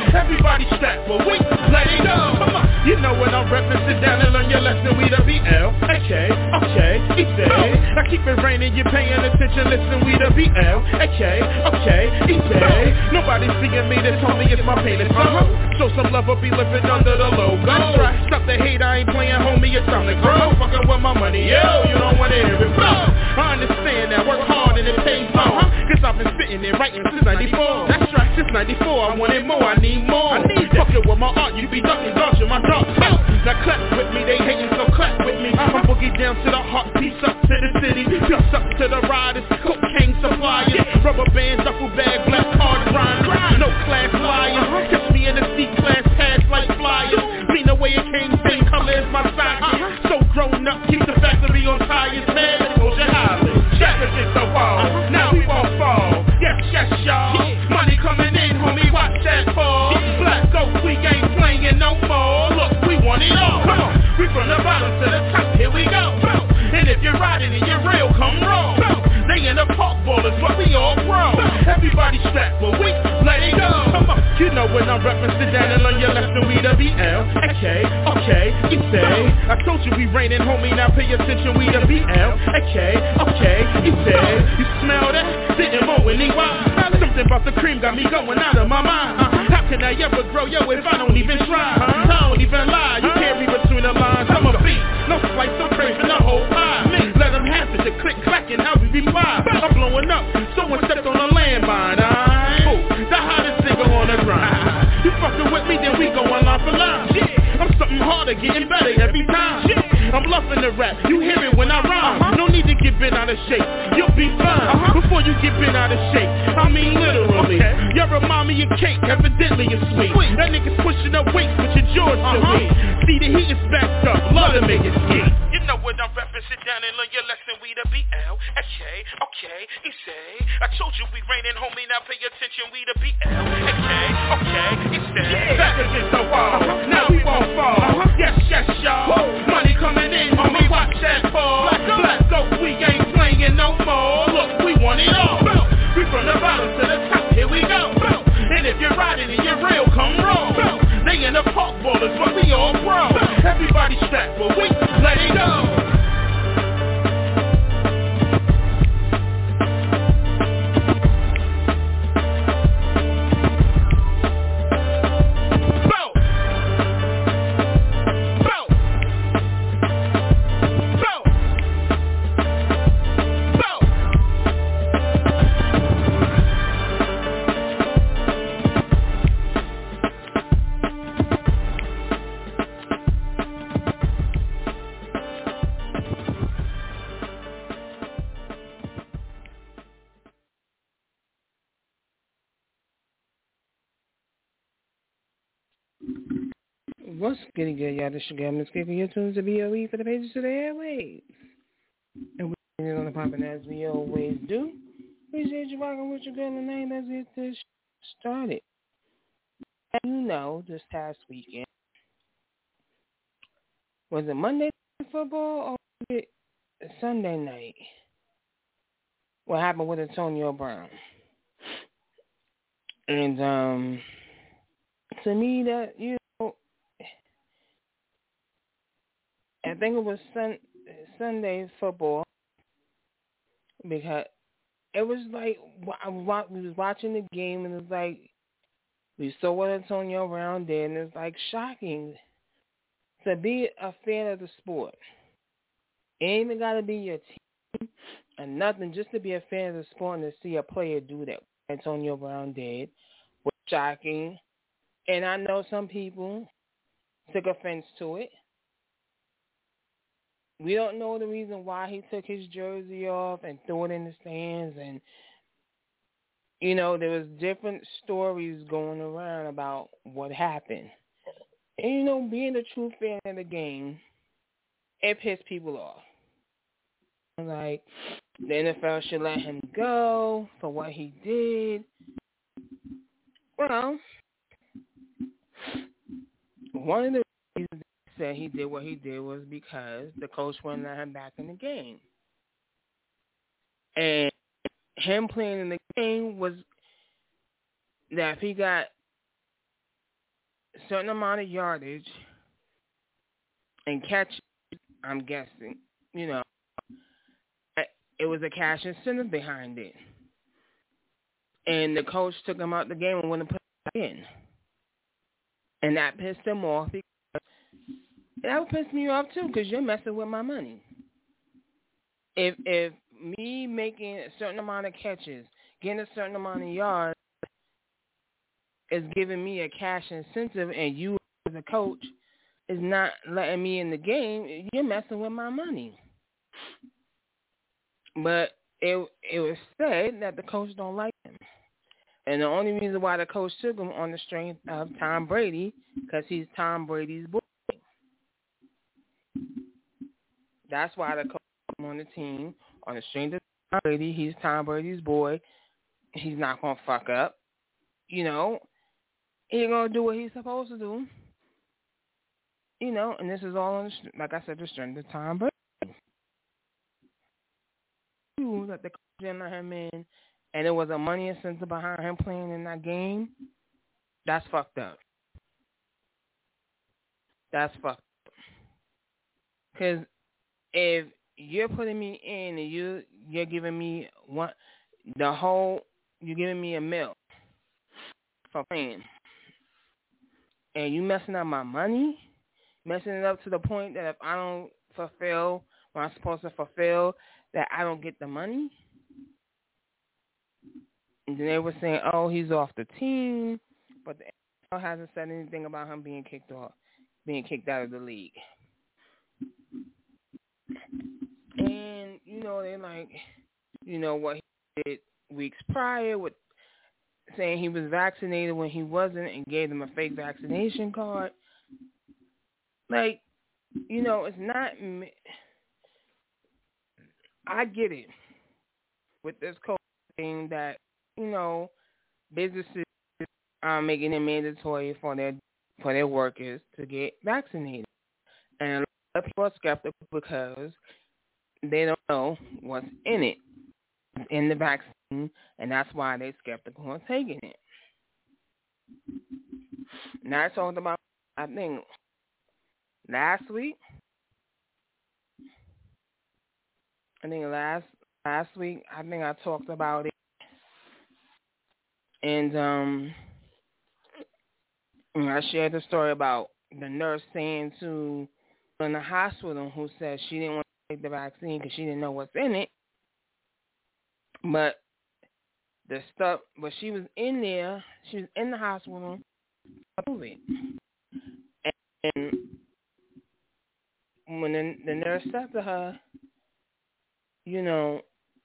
Everybody strap for we let it go. Come on. You know what I'm reppin', sit down and learn your lesson. We the BL, okay, easy. I keep it raining, you paying attention, listen, we the BL, okay, easy. Nobody seeing me, this homie is my penis. Show some love, I'll be living under the logo. Stop the hate, I ain't playing, homie, it's time to grow. Fucking with my money, yo, you don't wanna hear it blow. I understand that, work hard and it pays more. Cause I've been sitting there writing since 94. That's right, since 94, I wanted more, I need more. I need fucking with my art, you be ducking, dodging my dog. Now clap with me, they hating, so clap with me. I'm boogie down to the heart, peace up to the city. Peace up to the riders, cocaine suppliers. Rubber bands, duffel bag, black card grinders. No class liars, catch me in the C-class, pass like flyers. Mean the way it came, same color as my socket. So grown up, keep the factory on tires, man. Ocean Island, check against the wall. Now we won't fall. Yes, y'all. Money coming in, homie, watch that fall. Black Ghost, we ain't playing no more. Look, we want it all. Come on, we from the bottom to the top. Here we go. And if you're riding and you're real, come roll. They in the park ballers, but we all grow. Everybody strapped, but we let it go. Come on, you know when I'm reppin', sit down and learn your lesson. We the BL, okay, easy. I told you we raining, homie, now pay attention. We the BL, okay, easy. You smell that? Didn't mow anyone. Something about the cream got me going out of my mind. How can I ever grow, yo, if I don't even try? I don't even lie, you can't read between the lines. I'm a beat, no slice, I'm craving the whole pie. Let them have it, the click, clacking, how we reply. I'm blowing up, someone stepped on a landmine. The hottest nigga on the grind. You fucking with me, then we go line for line. I'm something harder, getting better every time. I'm bluffing the rap, you hear it when I rhyme. No need to get bent out of shape, you'll be fine. Before you get bent out of shape, I mean literally. You remind me of cake, evidently it's sweet. That nigga's pushing up weights, but your jaw's still weak. See the heat is backed up, love to make it ski. You know what I'm reppin', sit down and learn your lesson. We the BL, okay, easy. I told you we raining, homie, now pay attention. We the BL, okay, easy. Back against the wall, now we won't fall. Yes, y'all. Money coming in, homie, watch that fall. Black Ghost, we ain't playing no more. Look, we want it all. We from the bottom to the top, here we go. And if you're riding and you're real, come roll. They in the park ballers, but we all grow. Everybody strapped, but we let it go. What's getting good, y'all? This your girl, Miss Kicker. You're tuned to BOE for the pages to the airways. And we're on the popping as we always do. Appreciate you rocking with your girl tonight. Let's get this started. As you know, this past weekend, was it Monday Night Football or was it Sunday night? What happened with Antonio Brown? And to me, that, you know, I think it was Sunday football because it was like we was watching the game and it's like we saw what Antonio Brown did and it's like shocking to be a fan of the sport. It ain't even got to be your team or nothing, just to be a fan of the sport and to see a player do that. Antonio Brown did was shocking, and I know some people took offense to it. We don't know the reason why he took his jersey off and threw it in the stands. And, you know, there was different stories going around about what happened. And, you know, being a true fan of the game, it pissed people off. Like, the NFL should let him go for what he did. Well, one of the reasons said he did what he did was because the coach wouldn't let him back in the game. And him playing in the game was that if he got certain amount of yardage and catch, I'm guessing, you know, it was a cash incentive behind it. And the coach took him out the game and wouldn't put him in. And that pissed him off. That would piss me off, too, because you're messing with my money. If me making a certain amount of catches, getting a certain amount of yards is giving me a cash incentive and you as a coach is not letting me in the game, you're messing with my money. But it was said that the coach don't like him. And the only reason why the coach took him on the strength of Tom Brady, because he's Tom Brady's boy. That's why the coach took him on the team on the strength of Tom Brady. He's Tom Brady's boy. He's not going to fuck up. You know, he's going to do what he's supposed to do. You know, and this is all on, like I said, the strength of Tom Brady. That the coach didn't let him in, and there was a money incentive behind him playing in that game. That's fucked up. That's fucked up. Because if you're putting me in and you're giving me you're giving me a meal for playing, and you messing up my money, messing it up to the point that if I don't fulfill what I'm supposed to fulfill, that I don't get the money. And then they were saying, oh, he's off the team, but the NFL hasn't said anything about him being kicked out of the league. And, you know, they like, you know, what he did weeks prior with saying he was vaccinated when he wasn't and gave them a fake vaccination card. Like, you know, it's not, I get it with this COVID thing that, you know, businesses are making it mandatory for their workers to get vaccinated. And a lot of people are skeptical because they don't know what's in the vaccine, and that's why they're skeptical of taking it. Now, I talked about, I think, last week. Last week, I think I talked about it. And I shared the story about the nurse saying to in the hospital who said she didn't want to take the vaccine because she didn't know what's in it. But she was in there. She was in the hospital for COVID. And when the nurse said to her, you know,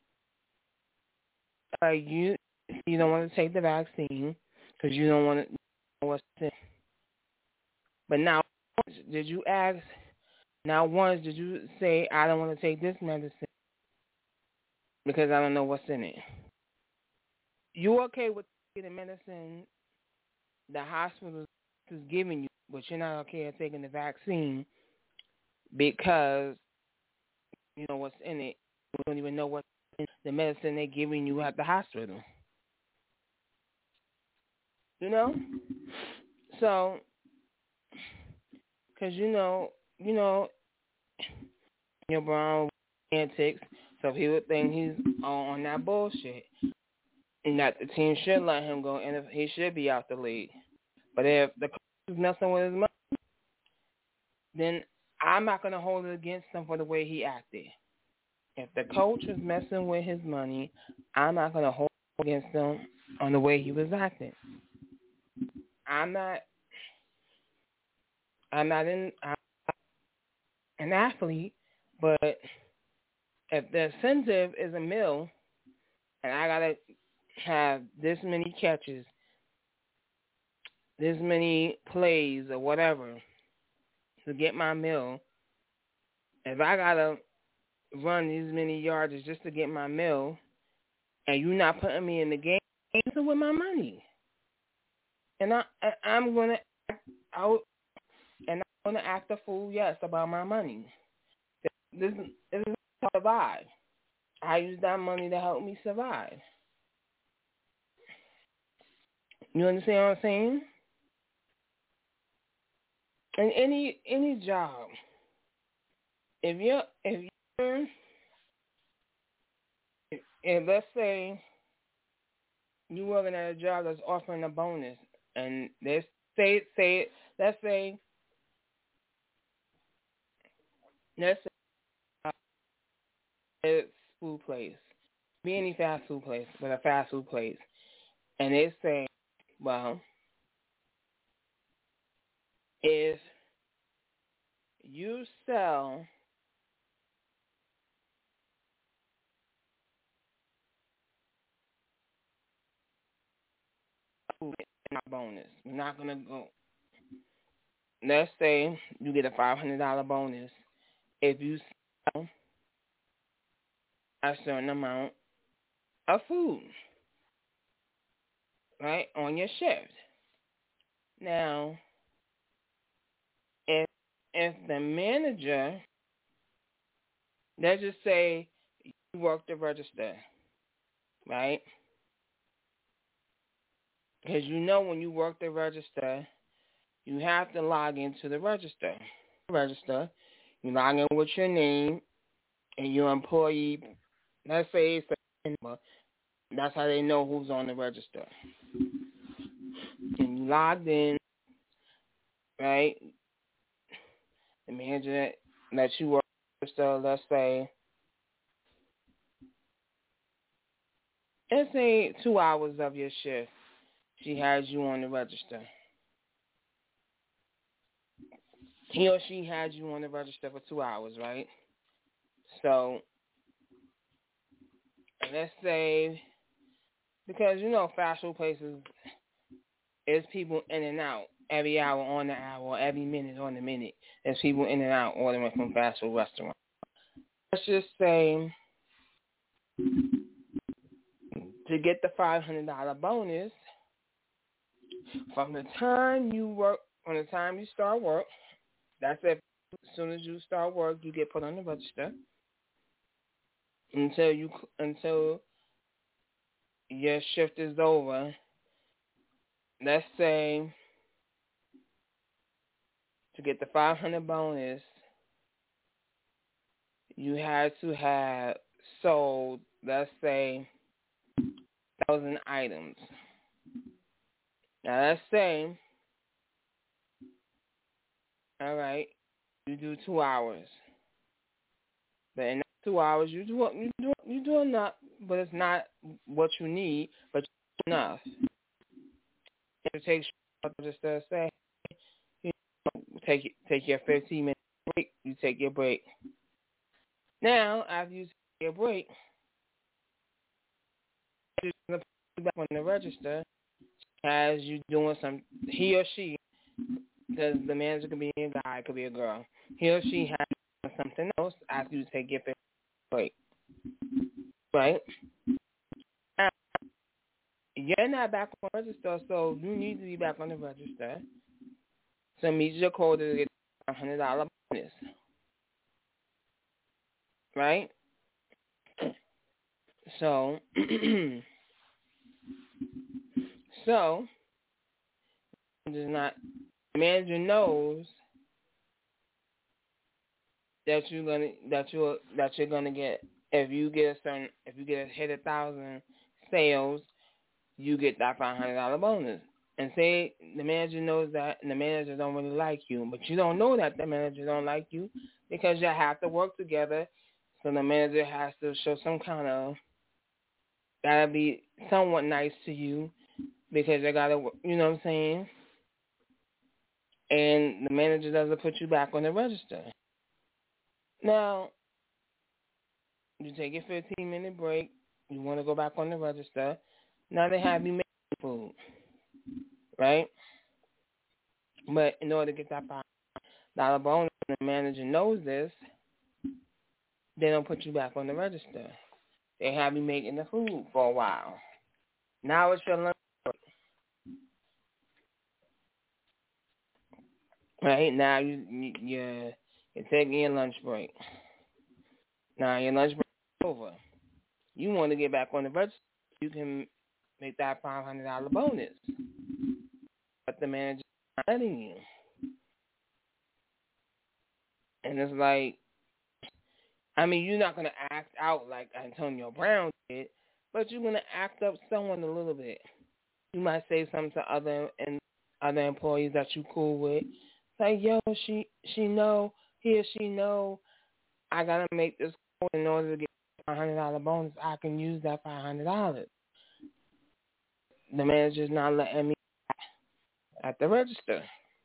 you don't want to take the vaccine because you don't want to know what's in it. But now, did you ask? Now, once did you say, I don't want to take this medicine because I don't know what's in it? You okay with taking the medicine the hospital is giving you, but you're not okay at taking the vaccine because you know what's in it. You don't even know what's in the medicine they're giving you at the hospital. You know? So, because you know, your Brown antics, so he would think he's on that bullshit. And that the team should let him go, and if he should be out the league. But if the coach is messing with his money, then I'm not going to hold it against him for the way he acted. If the coach is messing with his money, I'm not going to hold it against him on the way he was acting. I'm not an athlete, but if the incentive is a mill, and I got to have this many catches, this many plays or whatever to get my meal, if I got to run these many yards just to get my meal and you're not putting me in the game, so with my money. And I'm going to act out and I'm going to act a fool, yes, about my money. This is how I survive. I use that money to help me survive. You understand what I'm saying? in any job, if you're if let's say you're working at a job that's offering a bonus, and they let's say it's food place, be any fast food place, but a fast food place, and they say, well, if you sell food in our bonus, you're not gonna go. Let's say you get a $500 bonus if you sell a certain amount of food, right, on your shift. Now, if the manager, let's just say you work the register, right? Because you know when you work the register, you have to log into the register. You log in with your name and your employee. Let's say it's a number. That's how they know who's on the register. And you logged in, right? The manager lets you work the register, let's say 2 hours of your shift. She has you on the register. He or she had you on the register for 2 hours, right? So, let's say, because fast food places, there's people in and out every hour on the hour, every minute on the minute. There's people in and out ordering from fast food restaurants. Let's just say, to get the $500 bonus, from the time you start work, that's it. As soon as you start work, you get put on the register until your shift is over. Let's say to get the $500 bonus, you had to have sold, let's say, 1,000 items. Now let's say, all right, you do 2 hours, but in that 2 hours you do enough, but it's not what you need, but you do enough. It takes just to say, take your 15-minute break. You take your break. Now after you take your break, you're gonna put you back on the register as you doing he or she, because the manager could be a guy, could be a girl. He or she has doing something else after you take your 15-minute break, right? Now, you're not back on the register, so you need to be back on the register to meet your quota to get a $100 bonus, right? So, the manager knows that you're gonna get, if you get a hit 1,000 sales, you get that $500 bonus. And say the manager knows that, and the manager don't really like you, but you don't know that the manager don't like you because you have to work together. So the manager has to show some kind of, gotta be somewhat nice to you because they gotta, you know what I'm saying? And the manager doesn't put you back on the register. Now, you take your 15-minute break. You want to go back on the register. Now they have you make food, right? But in order to get that $5 bonus, and the manager knows this, they don't put you back on the register. They have you making the food for a while. Now it's your lunch break. Right? Now you're taking your lunch break. Now your lunch break is over. You want to get back on the register, you can make that $500 bonus. But the manager is not letting you. And it's like, I mean, you're not going to act out like Antonio Brown did, but you're going to act up someone a little bit. You might say something to other employees that you cool with. Like, yo, she know, he or she know I got to make this call in order to get a $500 bonus. I can use that $500. The manager's not letting me at the register.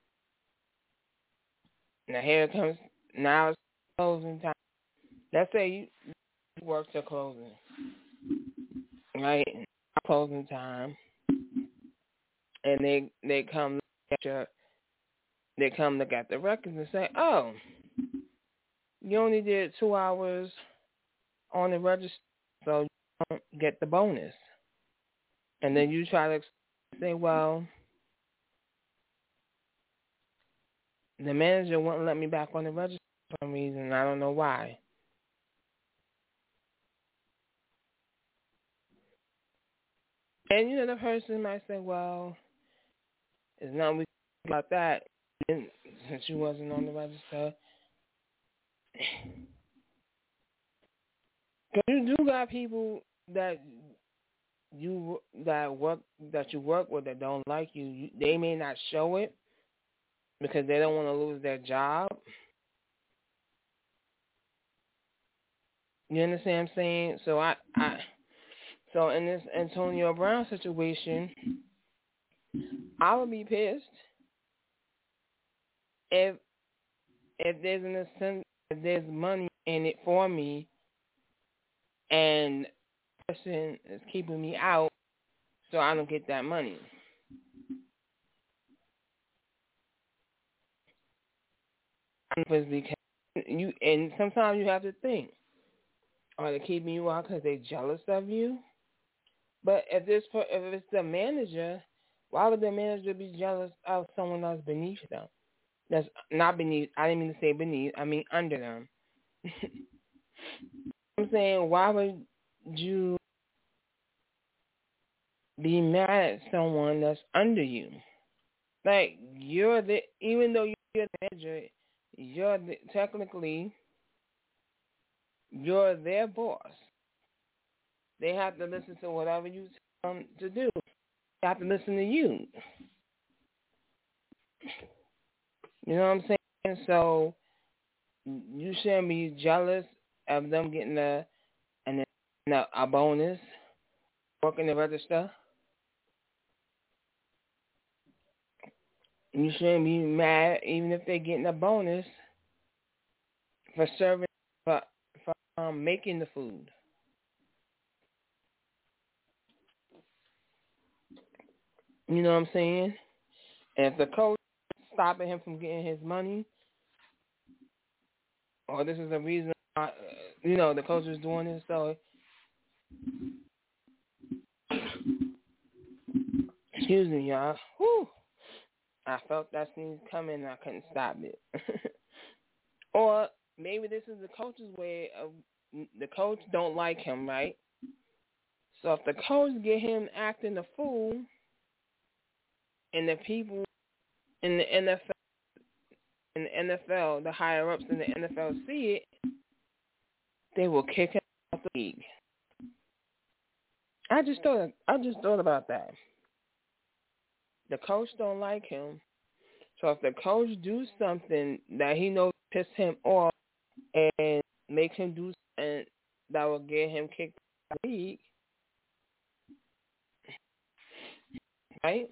Now here it comes. Now it's closing time. Let's say you work till closing, right? Closing time, and they come look at the records and say, oh, you only did 2 hours on the register, so you don't get the bonus. And then you try to say, well, the manager wouldn't let me back on the register for some reason. I don't know why. And, the person might say, well, it's nothing we can do about that since you wasn't on the register. Because you do got people that you work with that don't like you. They may not show it because they don't want to lose their job. You understand what I'm saying? So so in this Antonio Brown situation, I would be pissed if there's an incentive, if there's money in it for me, and the person is keeping me out, so I don't get that money. And sometimes you have to think, are they keeping you out because they're jealous of you? But if it's the manager, why would the manager be jealous of someone else beneath them? That's not beneath. I didn't mean to say beneath. I mean under them. I'm saying, why would you be mad at someone that's under you? Like, even though you're the manager, technically you're their boss. They have to listen to whatever you tell them to do. They have to listen to you. You know what I'm saying? So you shouldn't be jealous of them getting a bonus, working the register. You shouldn't be mad even if they're getting a bonus for serving, for making the food. You know what I'm saying? And if the coach is stopping him from getting his money, or this is the reason why, the coach is doing this, so excuse me, y'all. Whew. I felt that sneeze coming and I couldn't stop it. Or maybe this is the coach's way of, the coach don't like him, right? So if the coach get him acting a fool, and the people in the NFL, the higher ups in the NFL see it, they will kick him out the league. I just thought about that. The coach don't like him, so if the coach do something that he knows piss him off and make him do something that will get him kicked out of the league, right?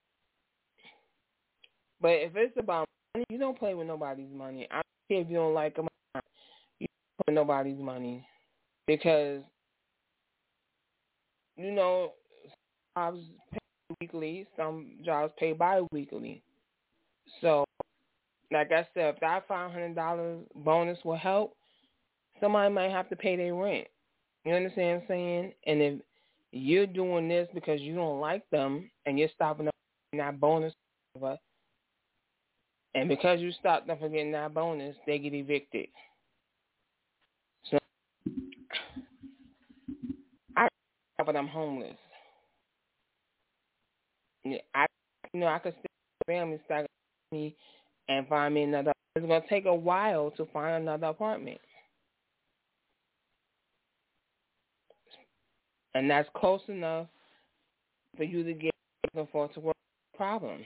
But if it's about money, you don't play with nobody's money. I don't care if you don't like them. You don't play with nobody's money because, jobs pay weekly, some jobs pay bi-weekly. So, like I said, if that $500 bonus will help, somebody might have to pay their rent. You understand what I'm saying? And if you're doing this because you don't like them and you're stopping them from that bonus, and because you stopped them from getting that bonus, they get evicted. So, but I'm homeless. Yeah, I could stay with family, stack me, and find me another it's going to take a while to find another apartment. And that's close enough for you to get back and forth to work. Problem.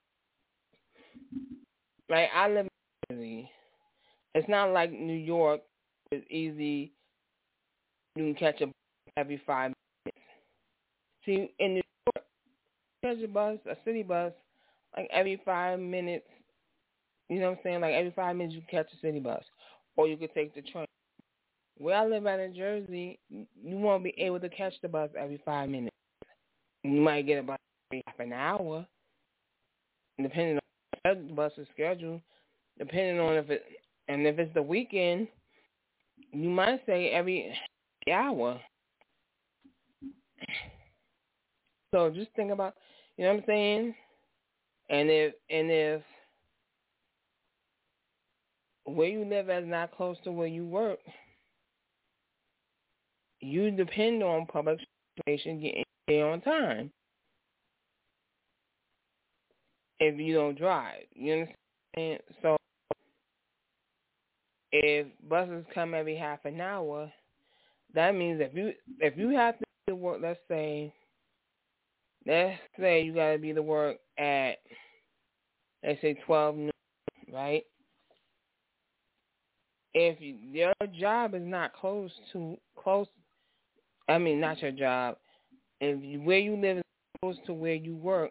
Like, I live in Jersey. It's not like New York. It's easy. You can catch a bus every 5 minutes. See, in New York, you catch a bus, a city bus, like every 5 minutes. You know what I'm saying? Like every 5 minutes you can catch a city bus. Or you could take the train. Where I live at in Jersey, you won't be able to catch the bus every 5 minutes. You might get a bus every half an hour, depending on the bus's schedule, depending on if it's the weekend, you might say every hour. So just think about, you know what I'm saying? And if where you live is not close to where you work, you depend on public transportation getting there on time. If you don't drive, you understand? So if buses come every half an hour, that means if you have to be to work, let's say you got to be to work at, let's say 12 noon, right? If your job is not close, not your job. Where you live is close to where you work,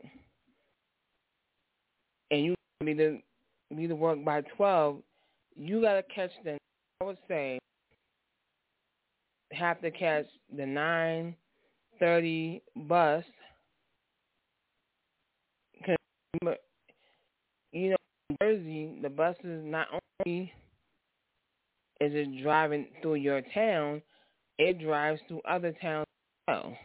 and you be to work by 12, you gotta catch the. I would say have to catch the 9:30 bus. Cause, you know, in Jersey, the buses not only is it driving through your town, it drives through other towns as well.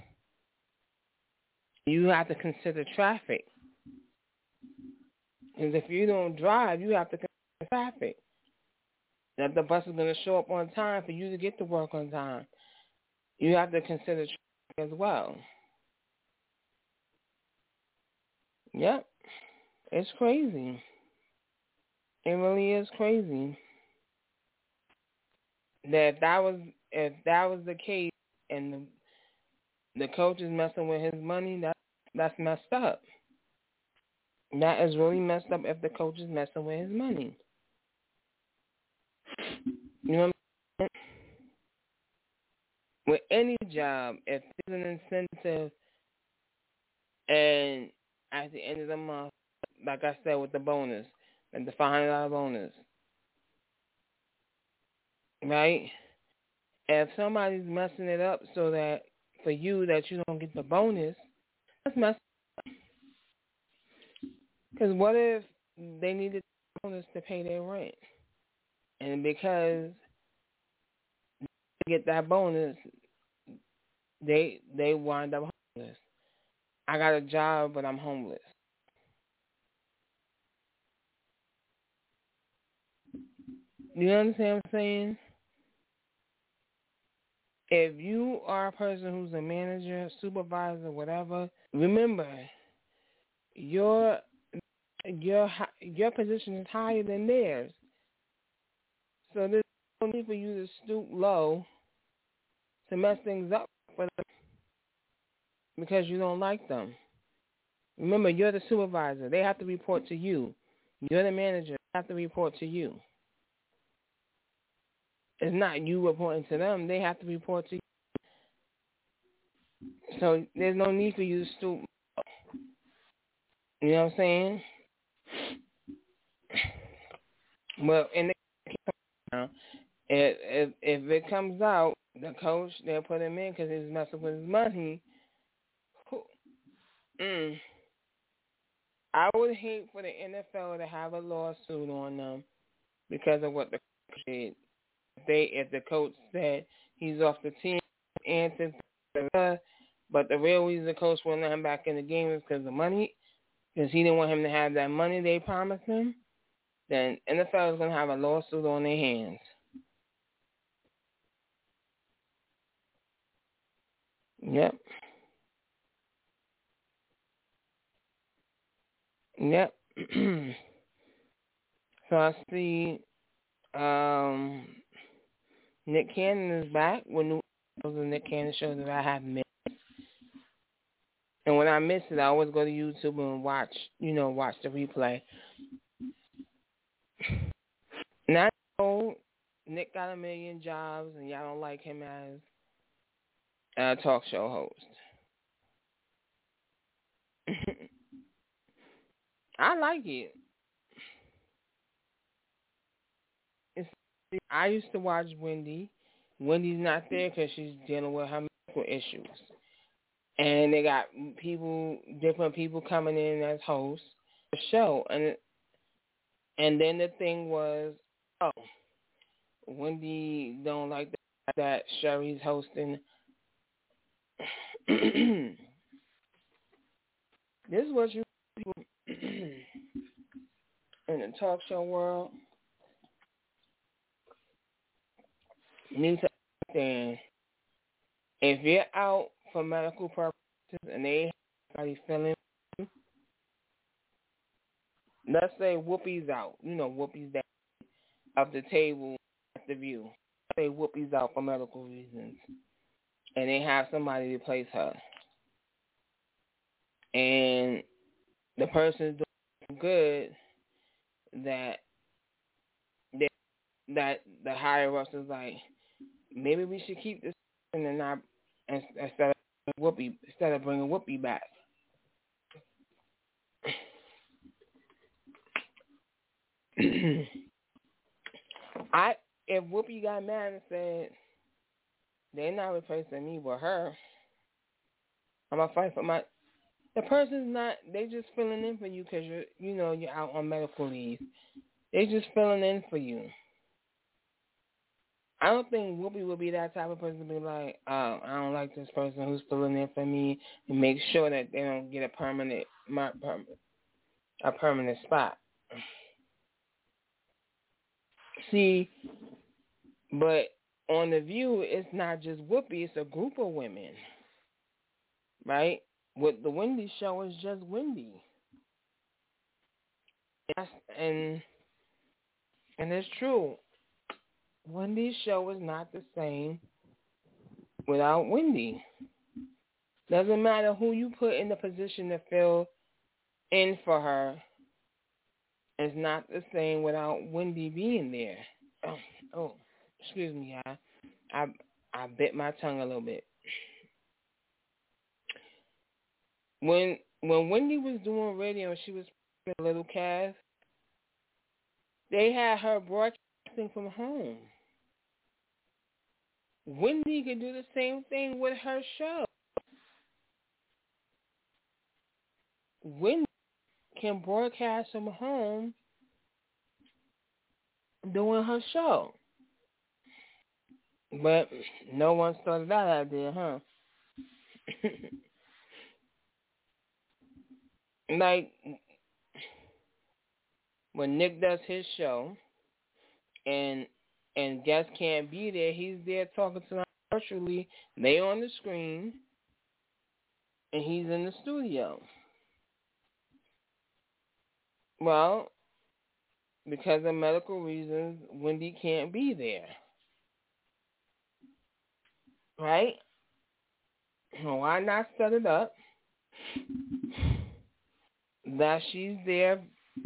You have to consider traffic. Because if you don't drive, you have to consider traffic. That the bus is going to show up on time for you to get to work on time. You have to consider traffic as well. Yep. It's crazy. It really is crazy. That if that was the case and the coach is messing with his money, that's messed up. That is really messed up if the coach is messing with his money. You know what I'm saying? With any job, if there's an incentive and at the end of the month, like I said with the bonus, like the $500 bonus, right? If somebody's messing it up so that for you that you don't get the bonus, that's messed up. Because what if they needed the bonus to pay their rent? And because they get that bonus, they wind up homeless. I got a job, but I'm homeless. You understand what I'm saying? If you are a person who's a manager, supervisor, whatever, remember your position is higher than theirs. So there's no need for you to stoop low to mess things up for them because you don't like them. Remember, you're the supervisor. They have to report to you. You're the manager. They have to report to you. It's not you reporting to them. They have to report to you. So there's no need for you to stoop. You know what I'm saying? Well, in the if it comes out, the coach, they'll put him in because he's messing with his money. I would hate for the NFL to have a lawsuit on them because of what the coach did. If the coach said he's off the team, but the real reason the coach wouldn't let him back in the game is because of money, because he didn't want him to have that money they promised him, then NFL is going to have a lawsuit on their hands. Yep. So I see Nick Cannon is back with new episodes of Nick Cannon shows that I have missed. And when I miss it, I always go to YouTube and watch the replay. Now I know Nick got a million jobs and y'all don't like him as a talk show host. I like it. I used to watch Wendy. Wendy's not there because she's dealing with her medical issues. And they got different people coming in as hosts of the show. And then the thing was, Wendy don't like that Sherry's hosting. This is what you people in the talk show world need to understand. If you're out for medical purposes and they have somebody feeling, let's say Whoopi's out. Whoopi's that of the table at the View. Let's say Whoopi's out for medical reasons, and they have somebody to replace her, and the person's doing good that the higher ups is like, maybe we should keep this and not instead of bringing Whoopi back. If Whoopi got mad and said they're not replacing me with her, I'm gonna fight for my. The person's not. They just filling in for you because you're out on medical leave. They just filling in for you. I don't think Whoopi will be that type of person to be like, I don't like this person who's filling in for me, and make sure that they don't get a permanent spot. See, but on The View, it's not just Whoopi; it's a group of women, right? With the Wendy show, it's just Wendy, and it's true. Wendy's show is not the same without Wendy. Doesn't matter who you put in the position to fill in for her. It's not the same without Wendy being there. Oh, excuse me, I bit my tongue a little bit. When Wendy was doing radio, she was a little cast. They had her broadcasting from home. Wendy could do the same thing with her show. Wendy can broadcast from home doing her show. But no one started that idea, huh? Like, when Nick does his show and guests can't be there, he's there talking to them virtually. They on the screen, and he's in the studio. Well, because of medical reasons, Wendy can't be there. Right? Why not set it up that she's there?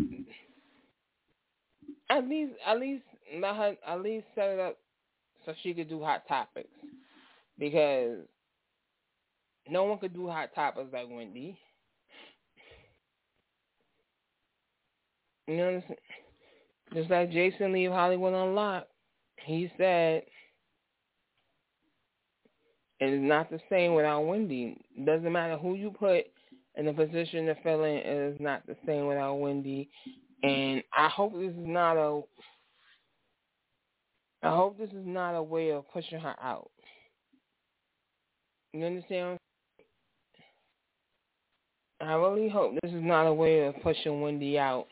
At least let her set it up so she could do Hot Topics, because no one could do Hot Topics like Wendy. You know what I'm saying? Just like Jason Lee of Hollywood Unlocked, he said it is not the same without Wendy. It doesn't matter who you put in the position to fill in, it is not the same without Wendy. And I hope this is not a way of pushing her out. You understand? I really hope this is not a way of pushing Wendy out.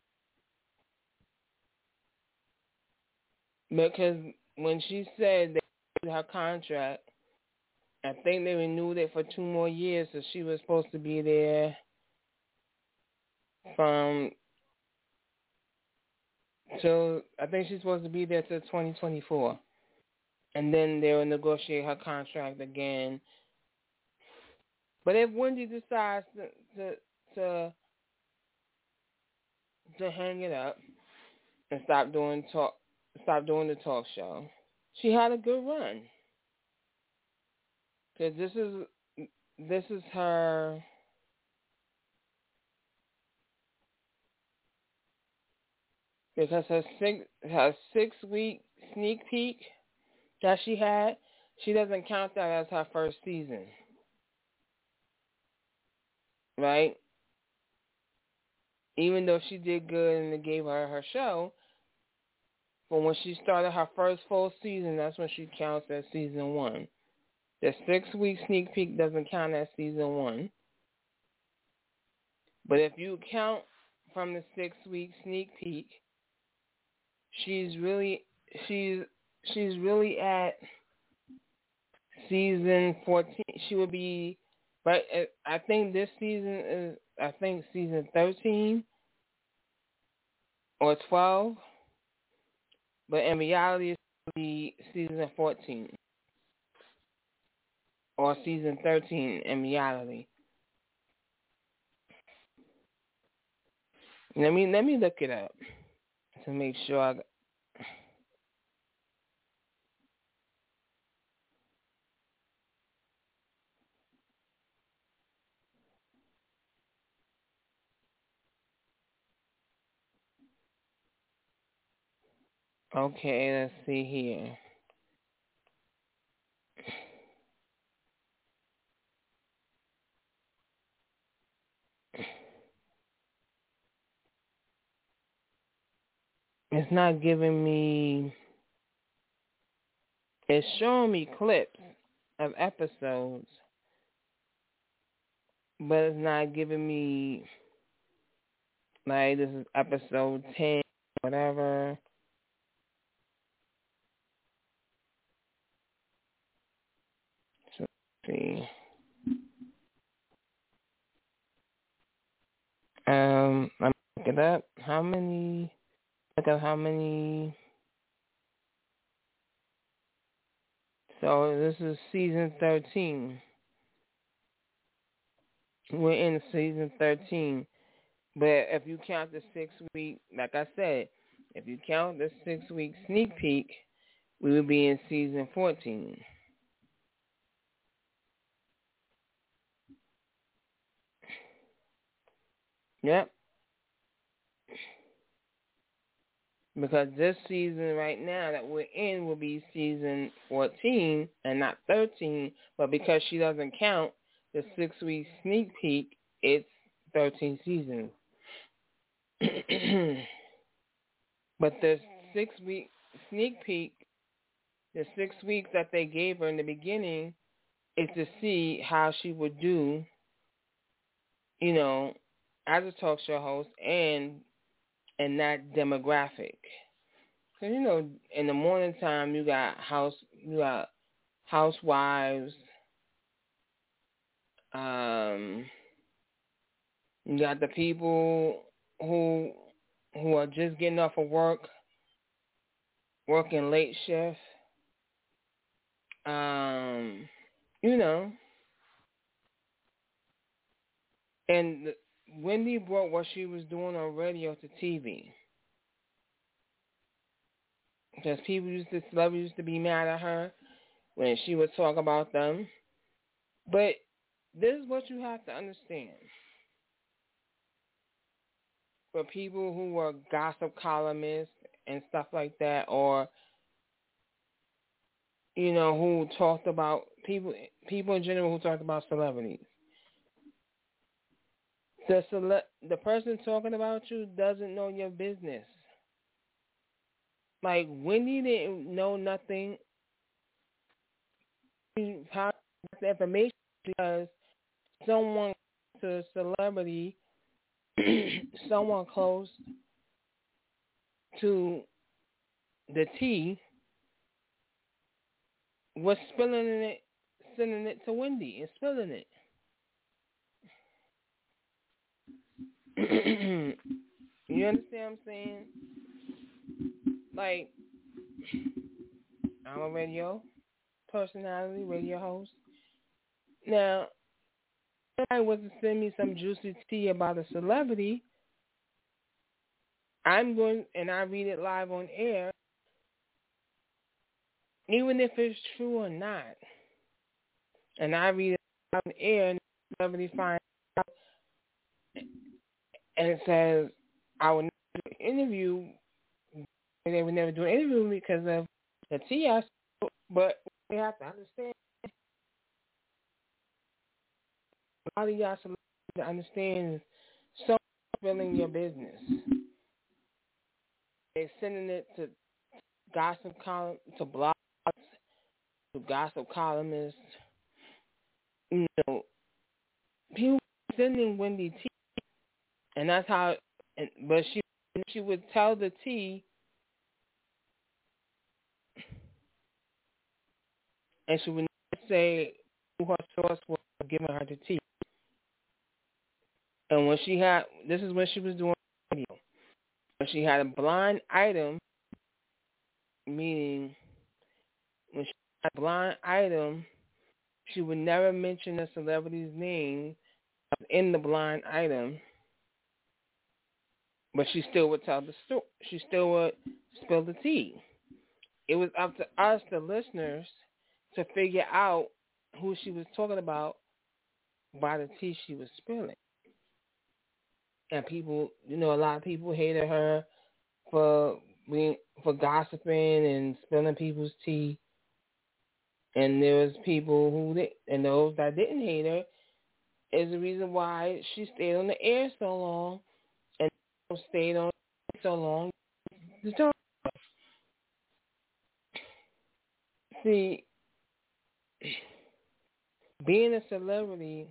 Because when she said that her contract, I think they renewed it for 2 more years, so she was supposed to be there from So I think she's supposed to be there till 2024, and then they'll negotiate her contract again. But if Wendy decides to to hang it up and stop doing the talk show, she had a good run. Because this is her. Because her 6 week sneak peek that she had, she doesn't count that as her first season, right? Even though she did good and they gave her show, but when she started her first full season, that's when she counts as season 1. The 6 week sneak peek doesn't count as season 1. But if you count from the 6 week sneak peek, she's really at season 14. She would be, but I think this season is season 13 or 12. But in reality, it's going to be season 14 or season 13 in reality. Let me look it up to make sure. Okay, let's see here. It's not giving me. It's showing me clips of episodes, but it's not giving me, like, this is episode 10, whatever. So, let's see. I'm looking up how many. Look at how many. So this is season 13. We're in season 13. But if you count the 6 week, like I said, if you count the 6 week sneak peek, we would be in season 14. Yep. Because this season right now that we're in will be season 14 and not 13. But because she doesn't count the 6 week sneak peek, it's 13 seasons. But the 6 week sneak peek, the 6 weeks that they gave her in the beginning, is to see how she would do, you know, as a talk show host and that demographic. So, you know, in the morning time you got housewives, you got the people who are just getting off of work, working late shift, you know. And Wendy brought what she was doing on radio to TV. Because celebrities used to be mad at her when she would talk about them. But this is what you have to understand. For people who were gossip columnists and stuff like that, or, you know, who talked about people in general who talked about celebrities. The person talking about you doesn't know your business. Like, Wendy didn't know nothing. How the information, because someone to a celebrity, someone close to the tea was spilling it, sending it to Wendy and spilling it. You understand what I'm saying? like, I'm a radio personality, radio host. Now, if somebody was to send me some juicy tea about a celebrity, I'm going and I read it live on air, even if it's true or not. And I read it live on air, and the celebrity finds out, and it says, I would never do an interview. They would never do an interview because of the tea I sold, but we have to understand, a lot of y'all celebrities to understand is so filling your business. They're sending it to gossip column, to blogs, to gossip columnists. You know, people sending Wendy tea, and that's how. But she would tell the tea, and she would never say who her source was giving her the tea. And when she had, this is when she was doing radio. When she had a blind item, meaning when she had a blind item, she would never mention the celebrity's name in the blind item, but she still would tell the story. She still would spill the tea. It was up to us, the listeners, to figure out who she was talking about by the tea she was spilling. And people, you know, a lot of people hated her for gossiping and spilling people's tea. And there was people and those that didn't hate her is the reason why she stayed on the air so long and stayed on so long to talk. See, being a celebrity,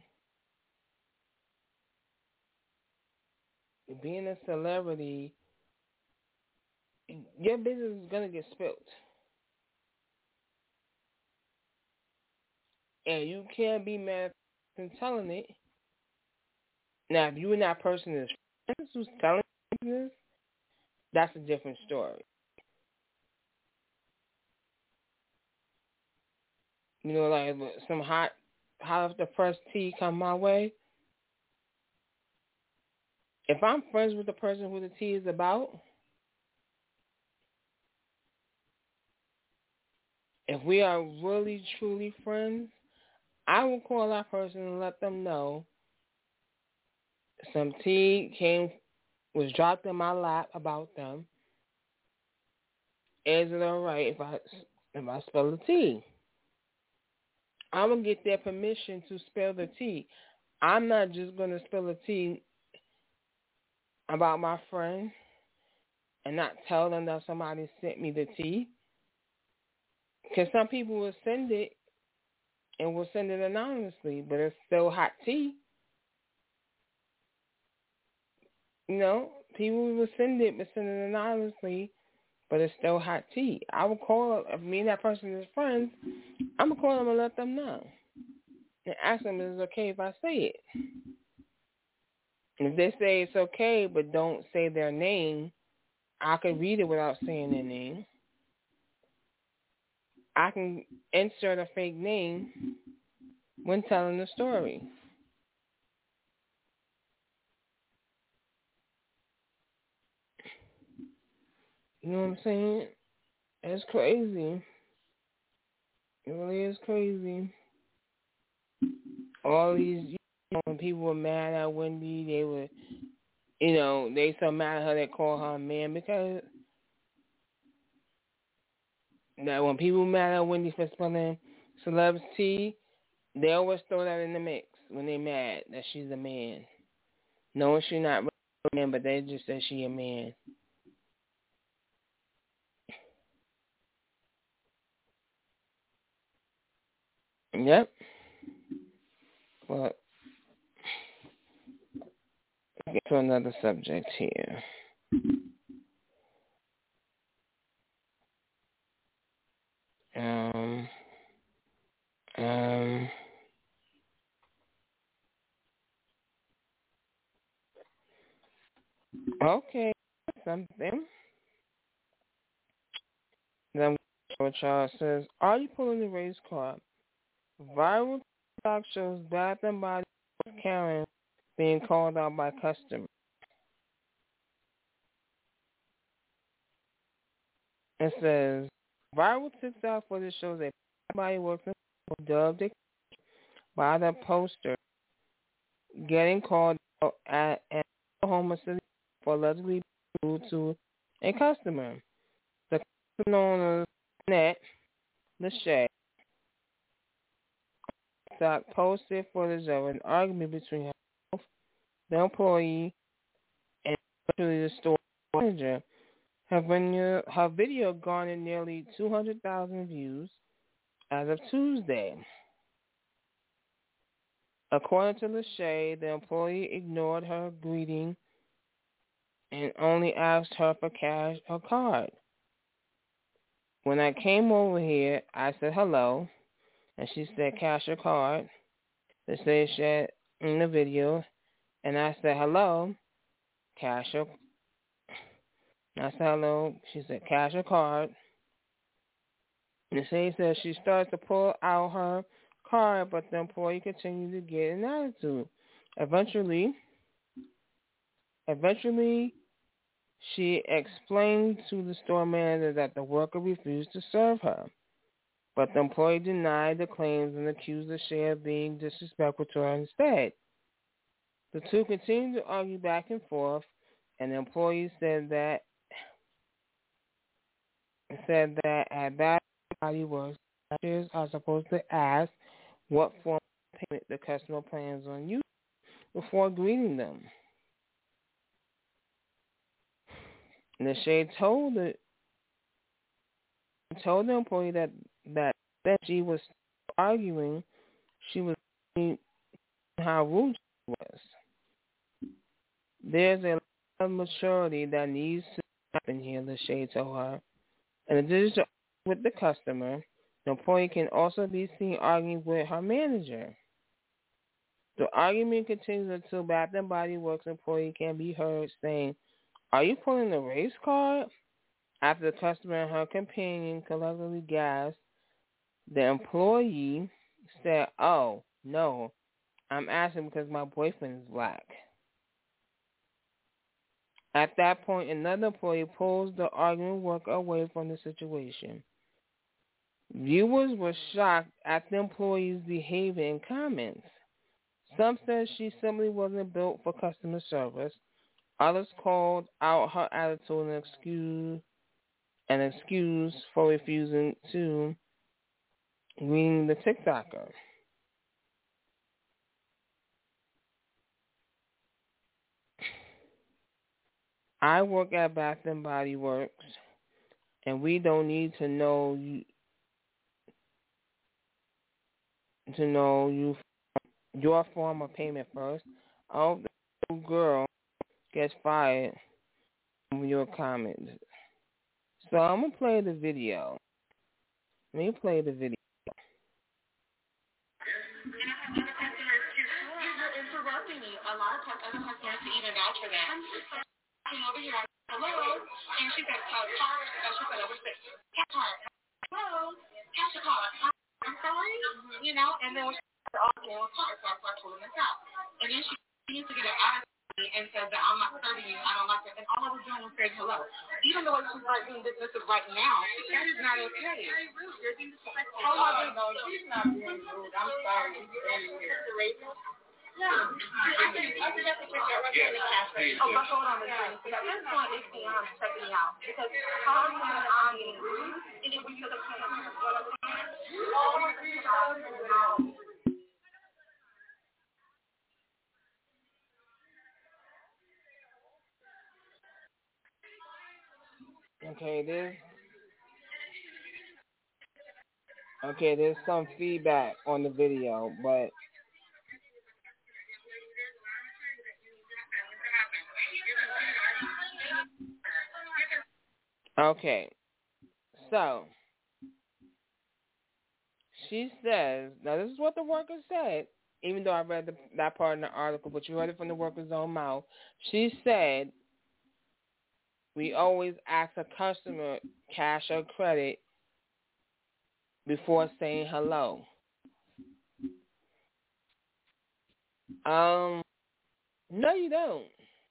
your business is going to get spilled. And you can't be mad at telling it. Now, if you and that person is friends who's telling business, that's a different story. You know, like some hot off the press tea come my way. If I'm friends with the person who the tea is about, if we are really, truly friends, I will call that person and let them know some tea was dropped in my lap about them. Is it all right if I spill the tea? I'm going to get their permission to spill the tea. I'm not just going to spill the tea about my friend and not tell them that somebody sent me the tea. Because some people will send it and will send it anonymously, but it's still hot tea. You know, people will send it, but send it anonymously, but it's still hot tea. I will call, if me and that person is friends, I'm going to call them and let them know. And ask them if it's okay if I say it. And if they say it's okay, but don't say their name, I can read it without saying their name. I can insert a fake name when telling the story. You know what I'm saying? It's crazy. It really is crazy. All these, when people were mad at Wendy, they were, they so mad at her they call her a man, because that when people mad at Wendy for spilling celeb's tea, they always throw that in the mix when they mad that she's a man. Knowing she's not really a man, but they just say she a man. Yep. Well, let's get to another subject here. Okay, something. Charles says, "Are you pulling the race card?" Viral TikTok shows Bath and Body Works Karen being called out by customers. It says, viral TikTok footage shows a Bath and Body Works dubbed by the poster getting called out at an Oklahoma City for allegedly being rude to a customer. The customer known as Net Lachey posted footage of an argument between herself, the employee, and the store manager. Her video garnered nearly 200,000 views as of Tuesday. According to Lachey, the employee ignored her greeting and only asked her for cash or card. When I came over here, I said hello, and she said cash or card. Lachey said in the video, and I said hello, cash or. I said hello. She said cash or card. Lachey said she started to pull out her card, but the employee continued to get an attitude. Eventually, she explained to the store manager that the worker refused to serve her, but the employee denied the claims and accused Lachey of being disrespectful to her instead. The two continued to argue back and forth, and the employee said that at Bath & Body Works, cashiers are supposed to ask what form of payment the customer plans on using before greeting them. Lachey told the employee that she was arguing, she was saying how rude she was. There's a lot of maturity that needs to happen here, Lachey told her. In addition to with the customer, the employee can also be seen arguing with her manager. The argument continues until Bath and Body Works employee can be heard saying, "Are you pulling the race card?" After the customer and her companion collectively gasped, the employee said, "Oh, no, I'm asking because my boyfriend is black." At that point, another employee pulls the arguing worker away from the situation. Viewers were shocked at the employee's behavior and comments. Some said she simply wasn't built for customer service. Others called out her attitude and excuse for refusing to greet the TikToker. I work at Bath and Body Works, and we don't need to know your form of payment first. I hope the girl gets fired from your comments. So I'm gonna play the video. Let me play the video. And I have other customers too. You're interrupting me. A lot of other customers to even vouch for that. Came over here, hello, and she said, card. She said, over six. Card. Hello, cash a card. I'm sorry, you know, and then when she said, oh, okay, well, card, so I started pulling this out. And then she continued to get an attitude and said that I'm not serving you, I don't like it. And all I was doing was saying hello. Even though she's like being dismissive right now, that is not okay. How am I going to know? She's not being rude. I'm sorry. She's standing here. Yeah. I can definitely check that right in the cash register. Oh, but hold on a second. At this point, it's beyond checking me out. Because how am I being rude? And if we took a there's some feedback on the video, but okay. So she says, now this is what the worker said, even though I read that part in the article, but you heard it from the worker's own mouth. She said, we always ask a customer cash or credit before saying hello. No, you don't.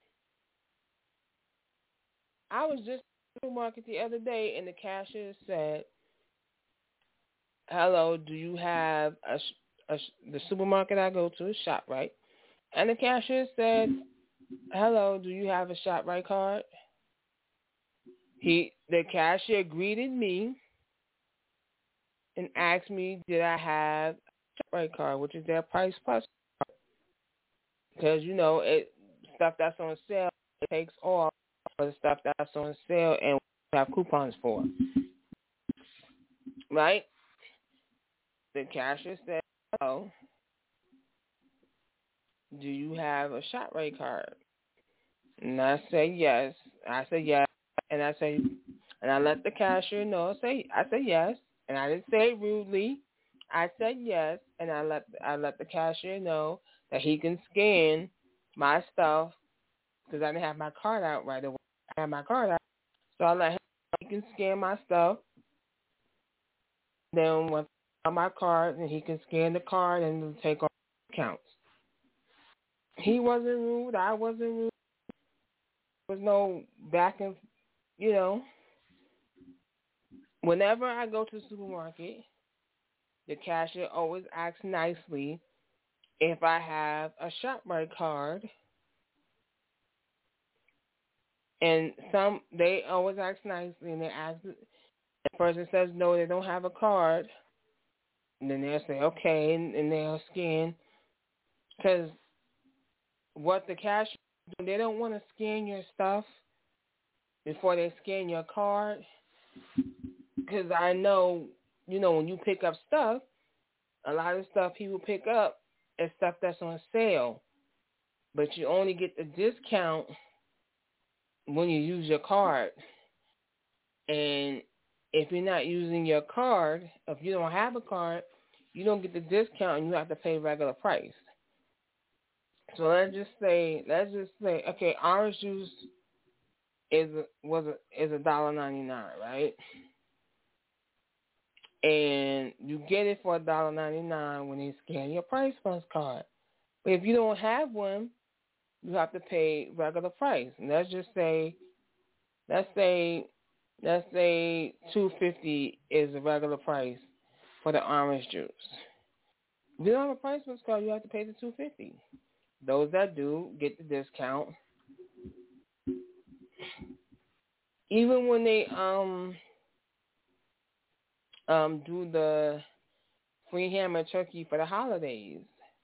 I was just in the supermarket the other day, and the cashier said, "Hello, do you have the supermarket I go to is ShopRite?" And the cashier said, "Hello, do you have a ShopRite card?" The cashier greeted me and asked me, "Did I have a ShopRite card, which is their Price Plus card?" Because stuff that's on sale it takes off for the stuff that's on sale and we have coupons for, right? The cashier said, "Oh, do you have a ShopRite card?" And I said yes. I said yes, and I let the cashier know. I said yes, and I didn't say it rudely. I said yes, and I let the cashier know that he can scan my stuff because I didn't have my card out right away. I had my card out, so I let him know he can scan my stuff. Then once I got my card, and he can scan the card and take off accounts. He wasn't rude. I wasn't rude. There was no back and, Whenever I go to the supermarket, the cashier always asks nicely if I have a ShopRite card. And they always ask nicely, and the person says no, they don't have a card. And then they'll say okay, and they'll scan. Because what the cashier do, they don't want to scan your stuff before they scan your card. Because I know, when you pick up stuff, a lot of stuff people pick up is stuff that's on sale. But you only get the discount when you use your card. And if you're not using your card, if you don't have a card, you don't get the discount and you have to pay regular price. So let's just say, okay, orange juice is $1.99, right? And you get it for $1.99 when they scan your Price Plus card. But if you don't have one, you have to pay regular price. And let's say $2.50 is the regular price for the orange juice. If you don't have a Price Plus card, you have to pay the $2.50. Those that do get the discount. Even when they do the free ham and turkey for the holidays,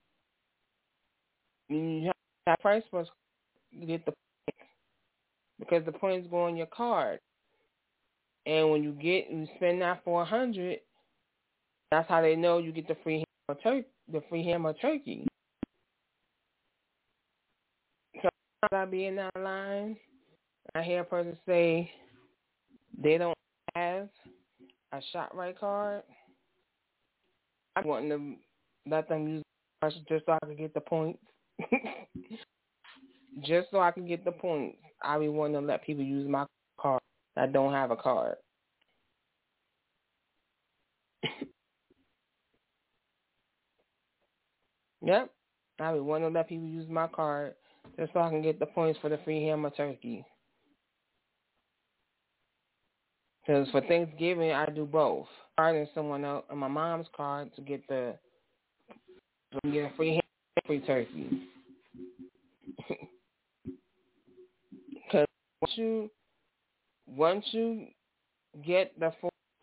you have Price Plus to get the points because the points go on your card. And when you spend that for $100, that's how they know you get the free ham or turkey. So I be in that line. I hear a person say they don't have a ShopRite card. I want to let them use it just so I can get the points. Just so I can get the points. I be wanting to let people use my card that don't have a card. Yep. I be wanting to let people use my card just so I can get the points for the free ham or turkey. Because for Thanksgiving, I do both. Card and someone else, and my mom's card to get a free ham, free turkey. Because once you get the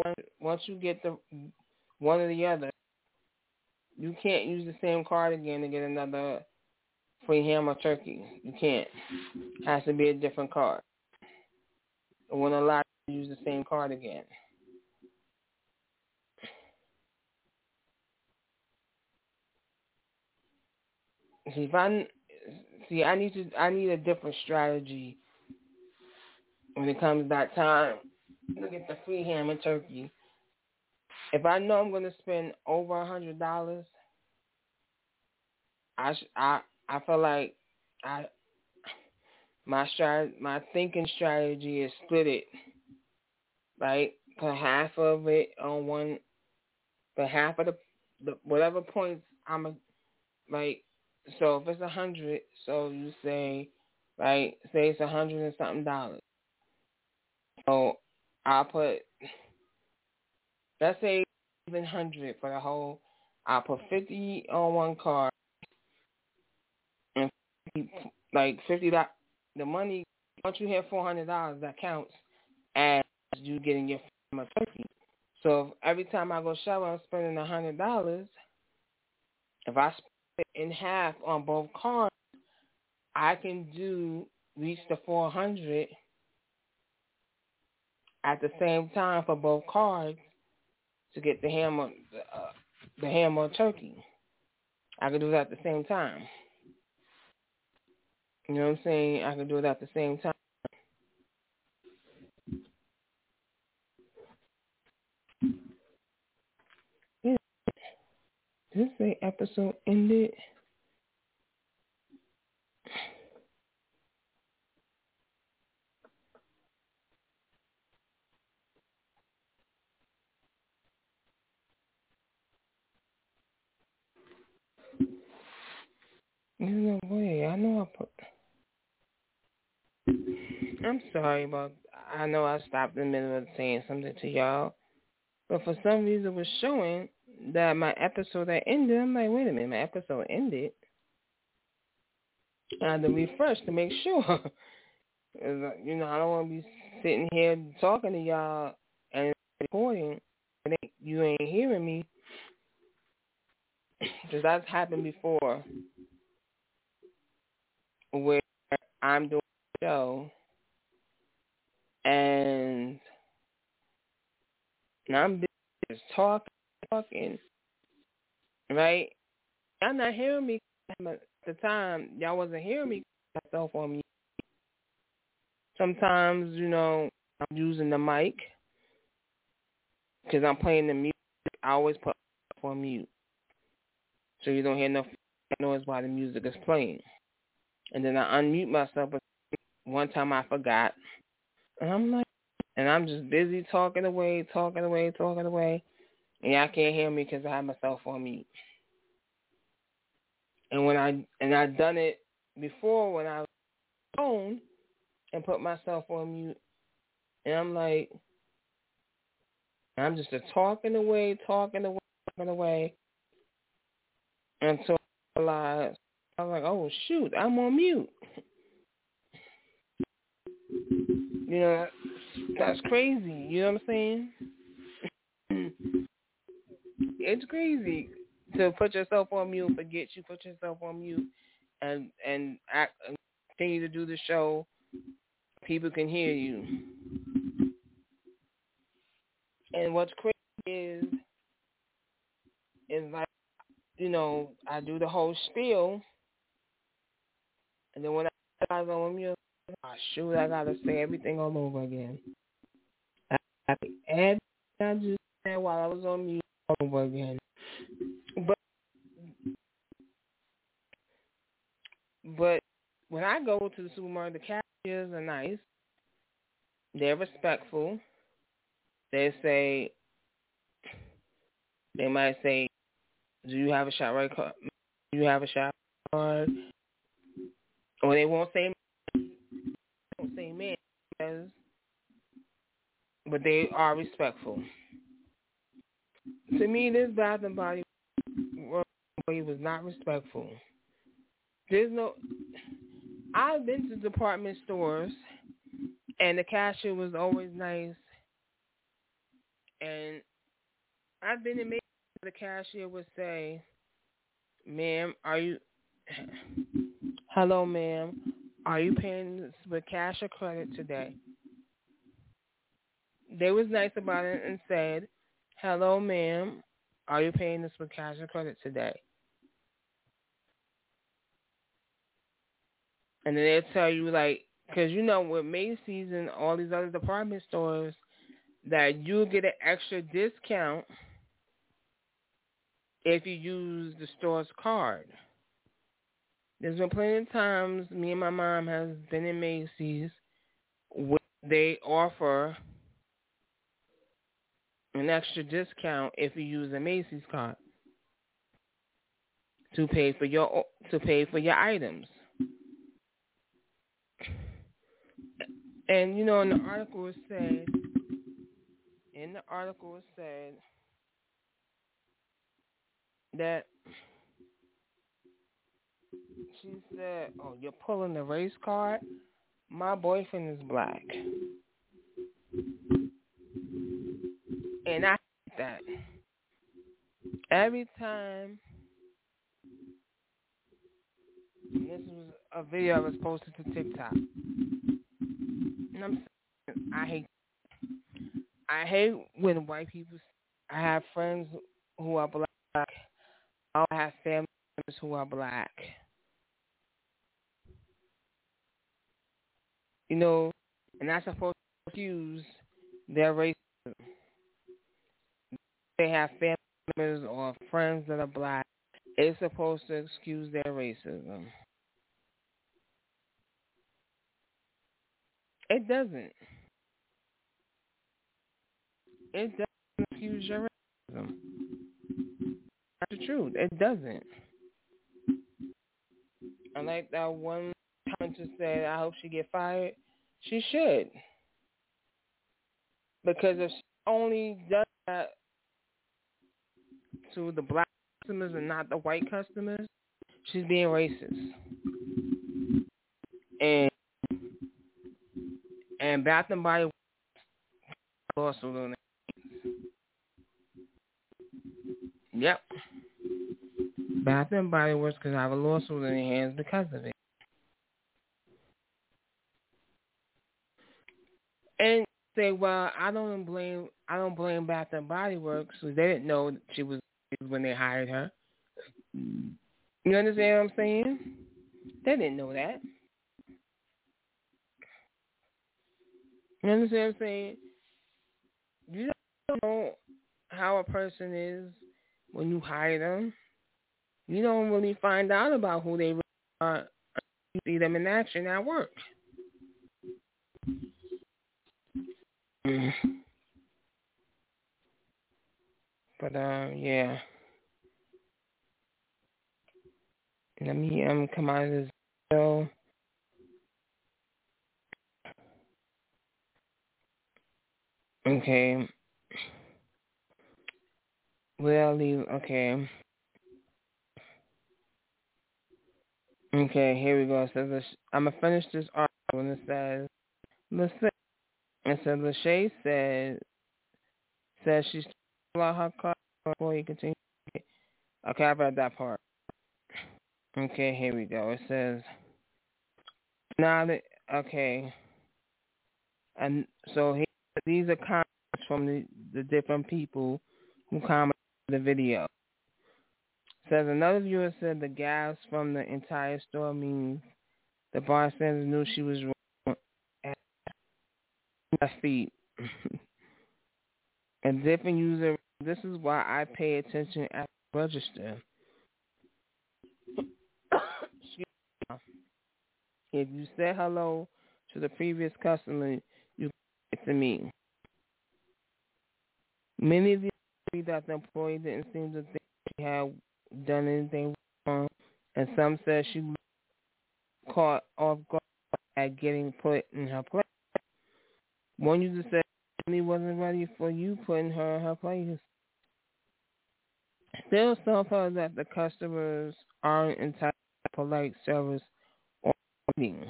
one or the other, you can't use the same card again to get another free ham or turkey. You can't. It has to be a different card. It won't allow you to use the same card again. I need a different strategy when it comes to that time to get the free ham and turkey. If I know I'm going to spend over $100, I feel like my thinking strategy is split it, right? Put half of it on but half of the whatever points I'm a, like. So if it's 100, so you say, like, say it's $100 and something dollars. So I'll put, let's say even 100 for the whole. I'll put 50 on one card and 50, like $50. The money once you hit $400, that counts as you getting your turkey. So if every time I go shower, I'm spending $100. If I split it in half on both cards, I can reach the 400 at the same time for both cards to get the ham or turkey. I can do that at the same time. You know what I'm saying? I can do it at the same time. Yeah. Did this say episode ended? There's no way. I know I put. I'm sorry about. I know I stopped in the middle of saying something to y'all, but for some reason it was showing that my episode had ended. I'm like, wait a minute, my episode ended. I had to refresh to make sure. You know, I don't want to be sitting here talking to y'all and recording, and you ain't hearing me, because that's happened before, where I'm doing a show and I'm just talking, right? Y'all not hearing me at the time. Y'all wasn't hearing me myself on mute. Sometimes, you know, I'm using the mic because I'm playing the music. I always put on mute so you don't hear no noise while the music is playing. And then I unmute myself. But one time I forgot, and I'm like, and I'm just busy talking away, and y'all can't hear me because I have myself on mute. And I done it before when I was on the phone and put myself on mute, and I'm like, I'm just talking away, until I realized, I was like, oh shoot, I'm on mute. You know, that's crazy. You know what I'm saying? It's crazy to put yourself on mute, forget you put yourself on mute, and continue to do the show. People can hear you. And what's crazy is like, you know, I do the whole spiel, and then when I was on mute, shoot, I gotta say everything all over again. I add I just said while I was on mute all over again. But when I go to the supermarket, the cashiers are nice. They're respectful. They might say, "Do you have a shot right card? Do you have a shot card?" Or they won't say man, but they are respectful. To me, this Bath and Body Works was not respectful. I've been to department stores, and the cashier was always nice. And I've been in maybe the cashier would say, "Ma'am, hello, ma'am, are you paying this with cash or credit today?" They was nice about it and said, "Hello, ma'am, are you paying this with cash or credit today?" And then they'll tell you, like, because you know with Macy's and all these other department stores, that you'll get an extra discount if you use the store's card. There's been plenty of times me and my mom has been in Macy's where they offer an extra discount if you use a Macy's card to pay for your items. And in the article it said that she said, "Oh, you're pulling the race card? My boyfriend is black." And I hate that. Every time, and this was a video I was posted to TikTok, and I'm saying, I hate when white people. I have friends who are black. I have family members who are black. And that's supposed to excuse their racism. They have family members or friends that are black. It's supposed to excuse their racism. It doesn't. It doesn't excuse your racism. That's the truth. It doesn't. I like that one commenter said, I hope she get fired. She should. Because if she only does that to the black customers and not the white customers, she's being racist. And Bath and Body Works lawsuit on it. Yep. Bath and Body Works could have a lawsuit in their hands because of it. And say, well, I don't blame Bath and Body Works because they didn't know that she was when they hired her. You understand what I'm saying? They didn't know that. You understand what I'm saying? You don't know how a person is when you hire them. You don't really find out about who they really are until you see them in action at work. But yeah. Let me come out of this video. Okay. Well, okay. Okay, here we go. It says, I'm going to finish this article, and it says, Lachey says she's out her car before you continue. Okay, I've read that part. Okay, here we go. It says, okay. And so these are comments from the different people who commented on the video. Says another viewer said the gas from the entire store means the bartender knew she was wrong at her feet. A different user, this is why I pay attention at the register. If you said hello to the previous customer, you get to me. Many of you agree that the employee didn't seem to think she had done anything wrong, and some said she was caught off guard at getting put in her place. One user said she wasn't ready for you putting her in her place. Still, some felt that the customers aren't entitled to polite service or greeting.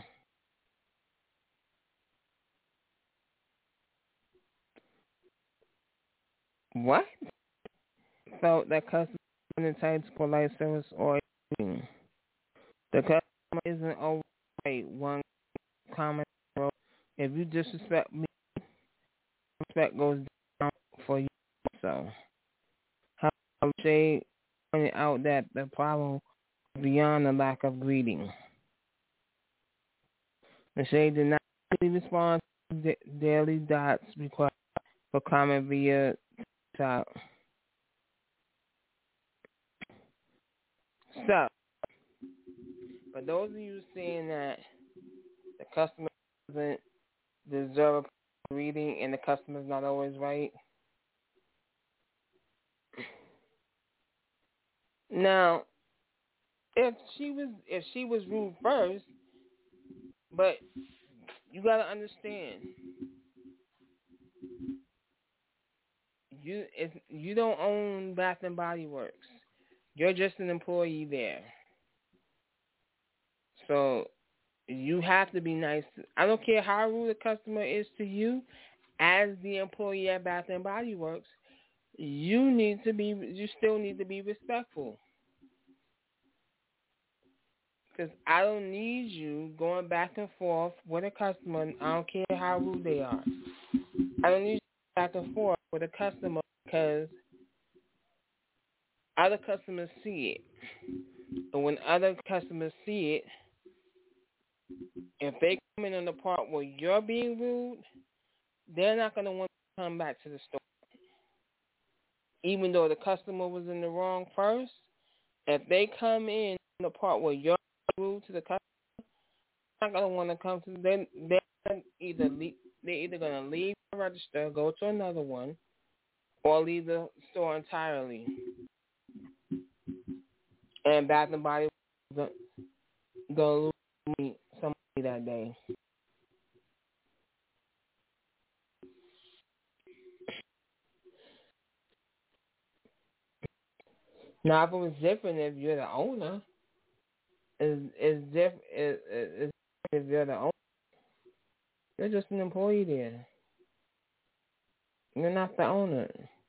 What? Felt that customers aren't entitled to polite service or greeting. The customer isn't always right. One comment wrote, if you disrespect me, respect goes down for you also. However, Shay pointed out that the problem is beyond the lack of greeting. The Shay did not really respond to Daily Dot's request for comment via TikTok. So, for those of you saying that the customer doesn't deserve a greeting and the customer's not always right, Now, if she was rude first, but you gotta understand, you don't own Bath and Body Works. You're just an employee there. So you have to be nice. I don't care how rude the customer is to you. As the employee at Bath and Body Works, you still need to be respectful. Because I don't need you going back and forth with a customer. I don't care how rude they are. I don't need you back and forth with a customer because other customers see it. And when other customers see it, if they come in on the part where you're being rude, they're not going to want to come back to the store. Even though the customer was in the wrong first, if they come in on the part where you're rude to the customer, they're not going to want to come to them. They're either going to leave the register, go to another one, or leave the store entirely. And Bath and Body Works going to lose somebody that day. Now, if it was different, if you're the owner, it's different. It's if you're the owner, you're just an employee there. You're not the owner.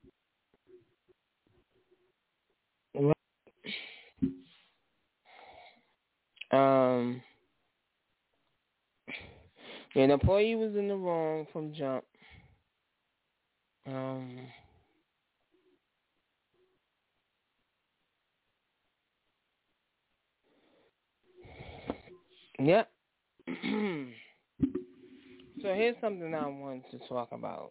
Yeah, the employee was in the wrong from jump. Yep. So here's something I wanted to talk about.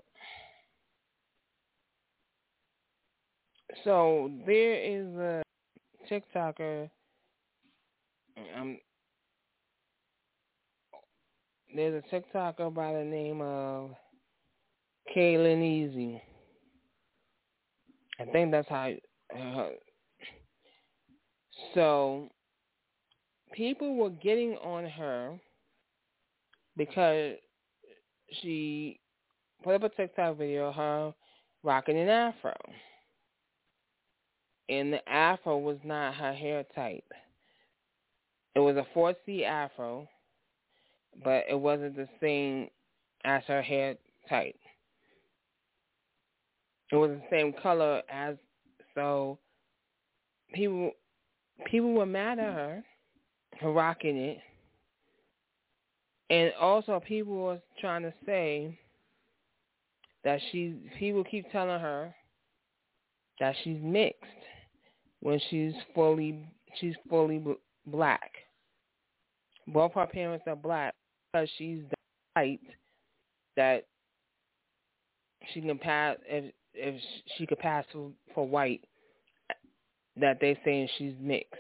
So there is a TikToker. There's a TikToker by the name of Kaylin Easy. I think that's how. So people were getting on her because she put up a TikTok video of her rocking an afro. And the afro was not her hair type. It was a 4C afro, but it wasn't the same as her hair type. It was the same color as, so people were mad at her for rocking it. And also people were trying to say that people keep telling her that she's mixed when she's fully black. Both her parents are black because she's the type that she can pass if she could pass for white, that they saying she's mixed.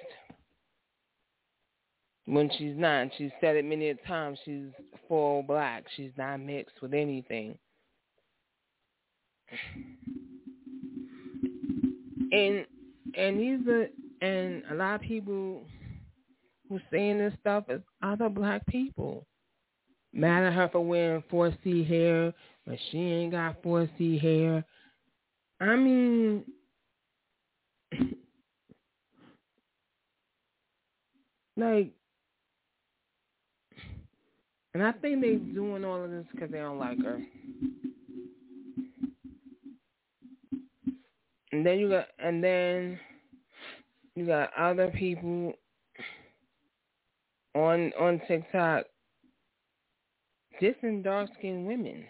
When she's not, she's said it many times, she's full black. She's not mixed with anything. And a lot of people who saying this stuff is other black people. Mad at her for wearing 4C hair, but she ain't got 4C hair. I mean, like, and I think they doing all of this because they don't like her. And then you got other people on TikTok dissing dark skinned women.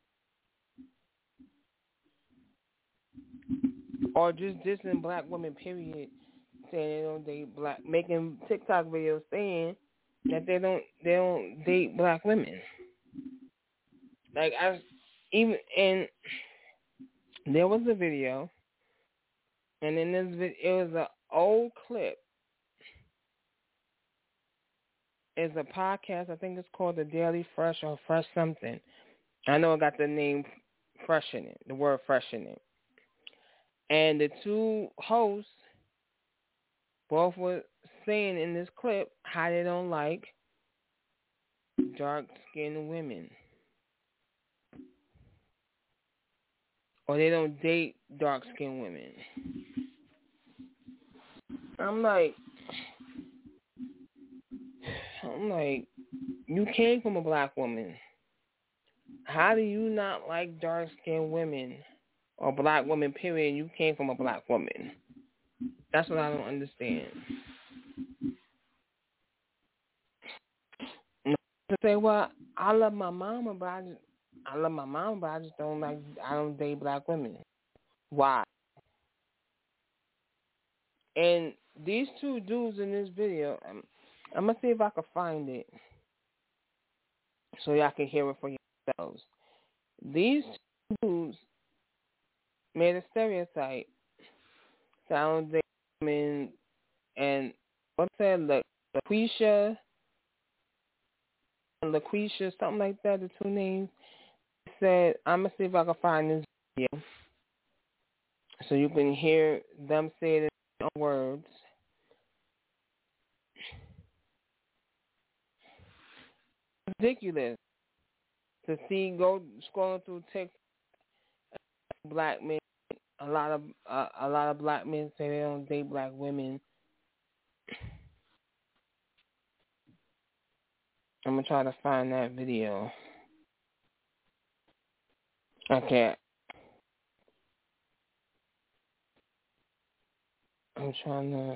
Or just dissing black women, period. Saying they don't date black, making TikTok videos saying that they don't date black women. Like and there was a video, and in this video it was an old clip. It's a podcast. I think it's called The Daily Fresh or Fresh something. I know it got the name Fresh in it, the word Fresh in it. And the two hosts both were saying in this clip how they don't like dark-skinned women. Or they don't date dark-skinned women. I'm like, you came from a black woman. How do you not like dark-skinned women? Or black women, period, you came from a black woman. That's what I don't understand. To say, well, I love my mama, but I just I don't date black women. Why? And these two dudes in this video, I'm going to see if I can find it so y'all can hear it for yourselves. These two dudes made a stereotype. Sound women and what's that? LaQuisha, something like that. The two names. Said, I'm gonna see if I can find this video so you can hear them say it in their own words. Ridiculous to see go scrolling through TikTok. Black men, a lot of black men say they don't date black women. I'm gonna try to find that video. Okay. I'm trying to.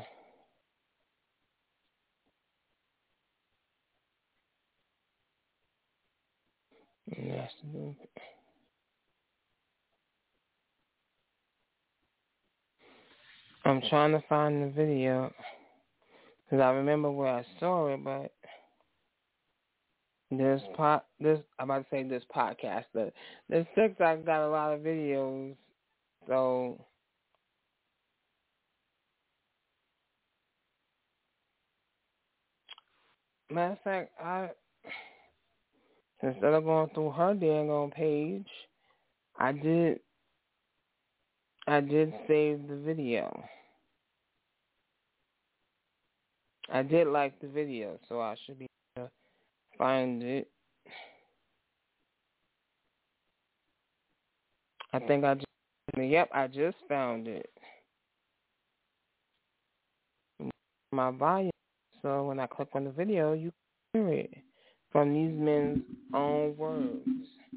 I'm trying to find the video because I remember where I saw it, but this podcast, this TikTok got a lot of videos, so matter of fact, instead of going through her dang on page, I did save the video. I did like the video, so I should be able to find it. I just found it. My volume. So when I click on the video, you can hear it from these men's own words.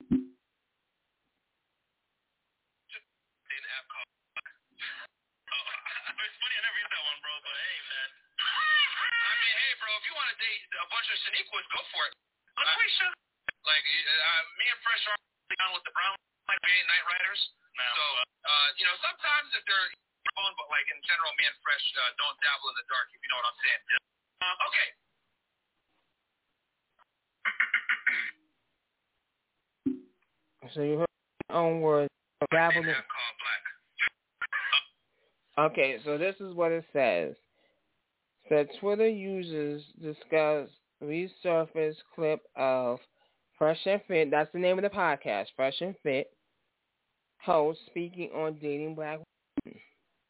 It's funny, I never used that one, bro, but hey, man. I mean, hey, bro, if you want to date a bunch of Shaniquas, go for it. LaQuisha. Me and Fresh are down with the Brown, like, we ain't night riders. No. So, sometimes if they're phone, but, like, in general, me and Fresh don't dabble in the dark, if you know what I'm saying. Okay. So you heard your own words. Dabble in. Okay, so this is what it says. Said Twitter users discuss resurfaced clip of Fresh and Fit. That's the name of the podcast, Fresh and Fit. Host speaking on dating black women.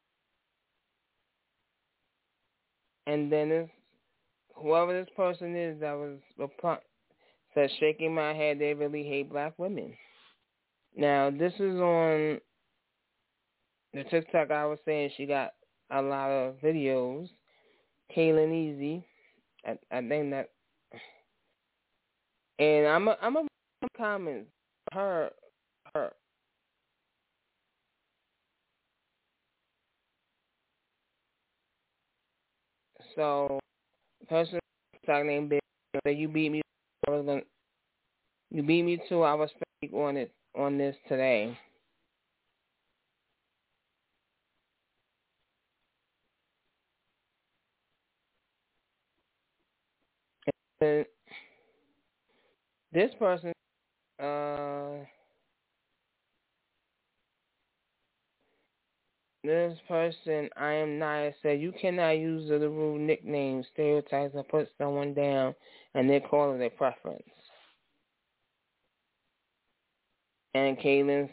And then whoever this person is that was said, shaking my head, they really hate black women. Now, this is on the TikTok I was saying. She got a lot of videos. Kaylin Easy, I think that, and I'm a comments her. So, person named Big, you beat me. You beat me too. I was speak on this today. And this person, I am Naya, said you cannot use the rude nicknames, stereotypes, or put someone down and they call it a preference. And Kaylin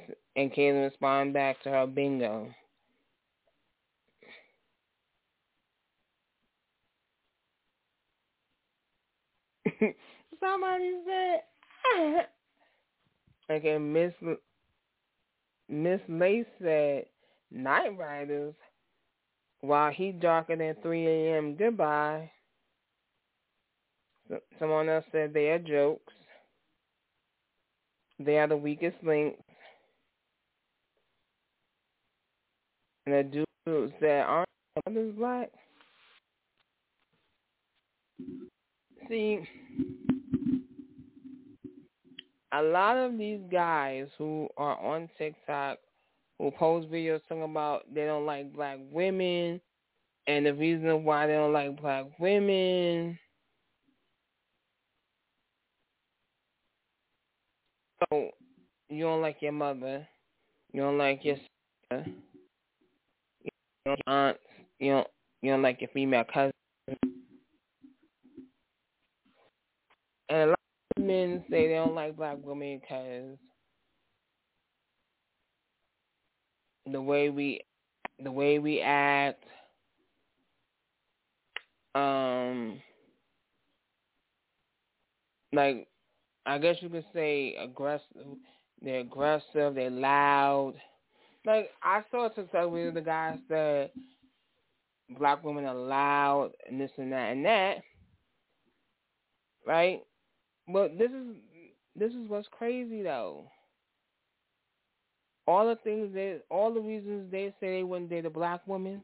responded back to her bingo. Somebody said, okay, Miss Lace said, Night Riders, while he darker than 3 a.m. Goodbye. Someone else said they are jokes. They are the weakest links. And the dude said, aren't others black? See, a lot of these guys who are on TikTok who post videos talking about they don't like black women and the reason why they don't like black women. So you don't like your mother, you don't like your sister, you don't like your aunts, you don't like your female cousin. And a lot of men say they don't like black women because the way we act, like I guess you could say aggressive. They're aggressive. They're loud. Like I saw TikTok where the guy said black women are loud and this and that, right? But this is what's crazy though. All the reasons they say they wouldn't date a black woman,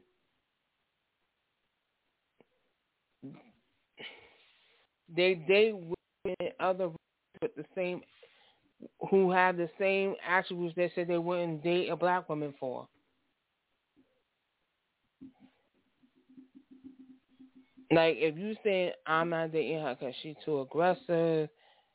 they date women other with the same, who have the same attributes they said they wouldn't date a black woman for. Like if you say I'm not dating her because she's too aggressive,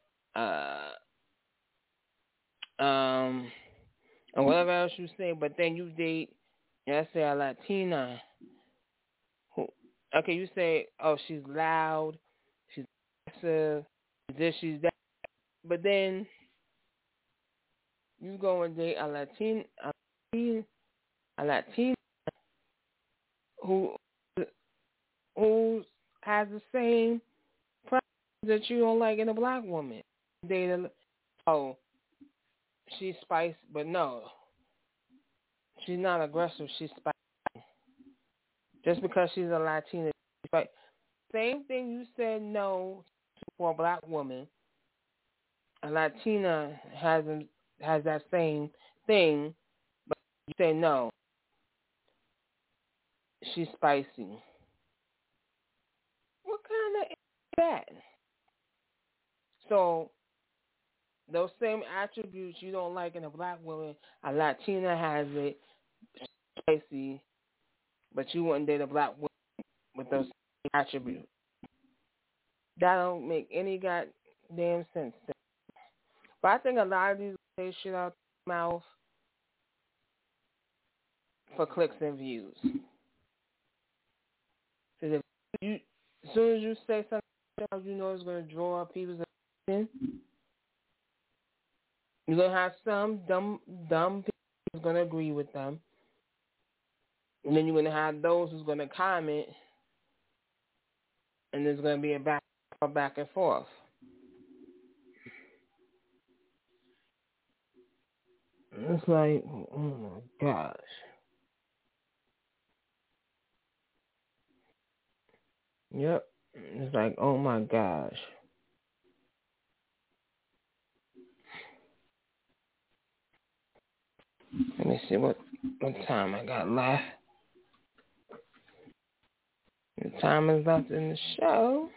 or whatever else you say, but then you date, let's say a Latina. Okay, you say, oh, she's loud, she's aggressive, this, she's that, but then you go and date a Latina who has the same preference that you don't like in a black woman. She's spicy, but no, she's not aggressive. She's spicy. Just because she's a Latina, but same thing you said no for a black woman, a Latina has that same thing, but you say no, she's spicy. What kind of is that? So those same attributes you don't like in a black woman, a Latina has it, spicy, but you wouldn't date a black woman with those same attributes. That don't make any goddamn sense. But I think a lot of these say shit out their mouth for clicks and views. Because as soon as you say something you know it's going to draw people's attention, you're going to have some dumb people who's going to agree with them. And then you're going to have those who's going to comment, and there's going to be a back and forth. It's like, oh my gosh. Yep. It's like, oh my gosh. Let me see what time I got left. The time is left in the show.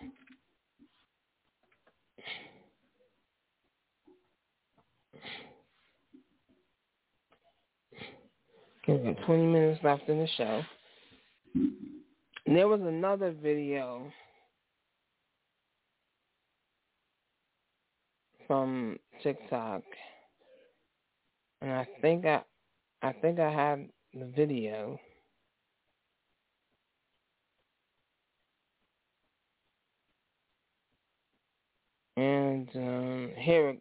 We got 20 minutes left in the show. And there was another video from TikTok, and I think I have the video. And here,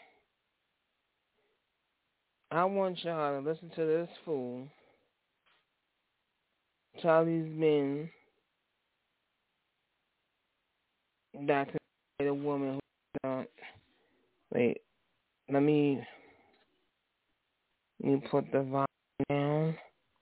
I want y'all to listen to this fool tell these men that the woman who wait, let me put the volume down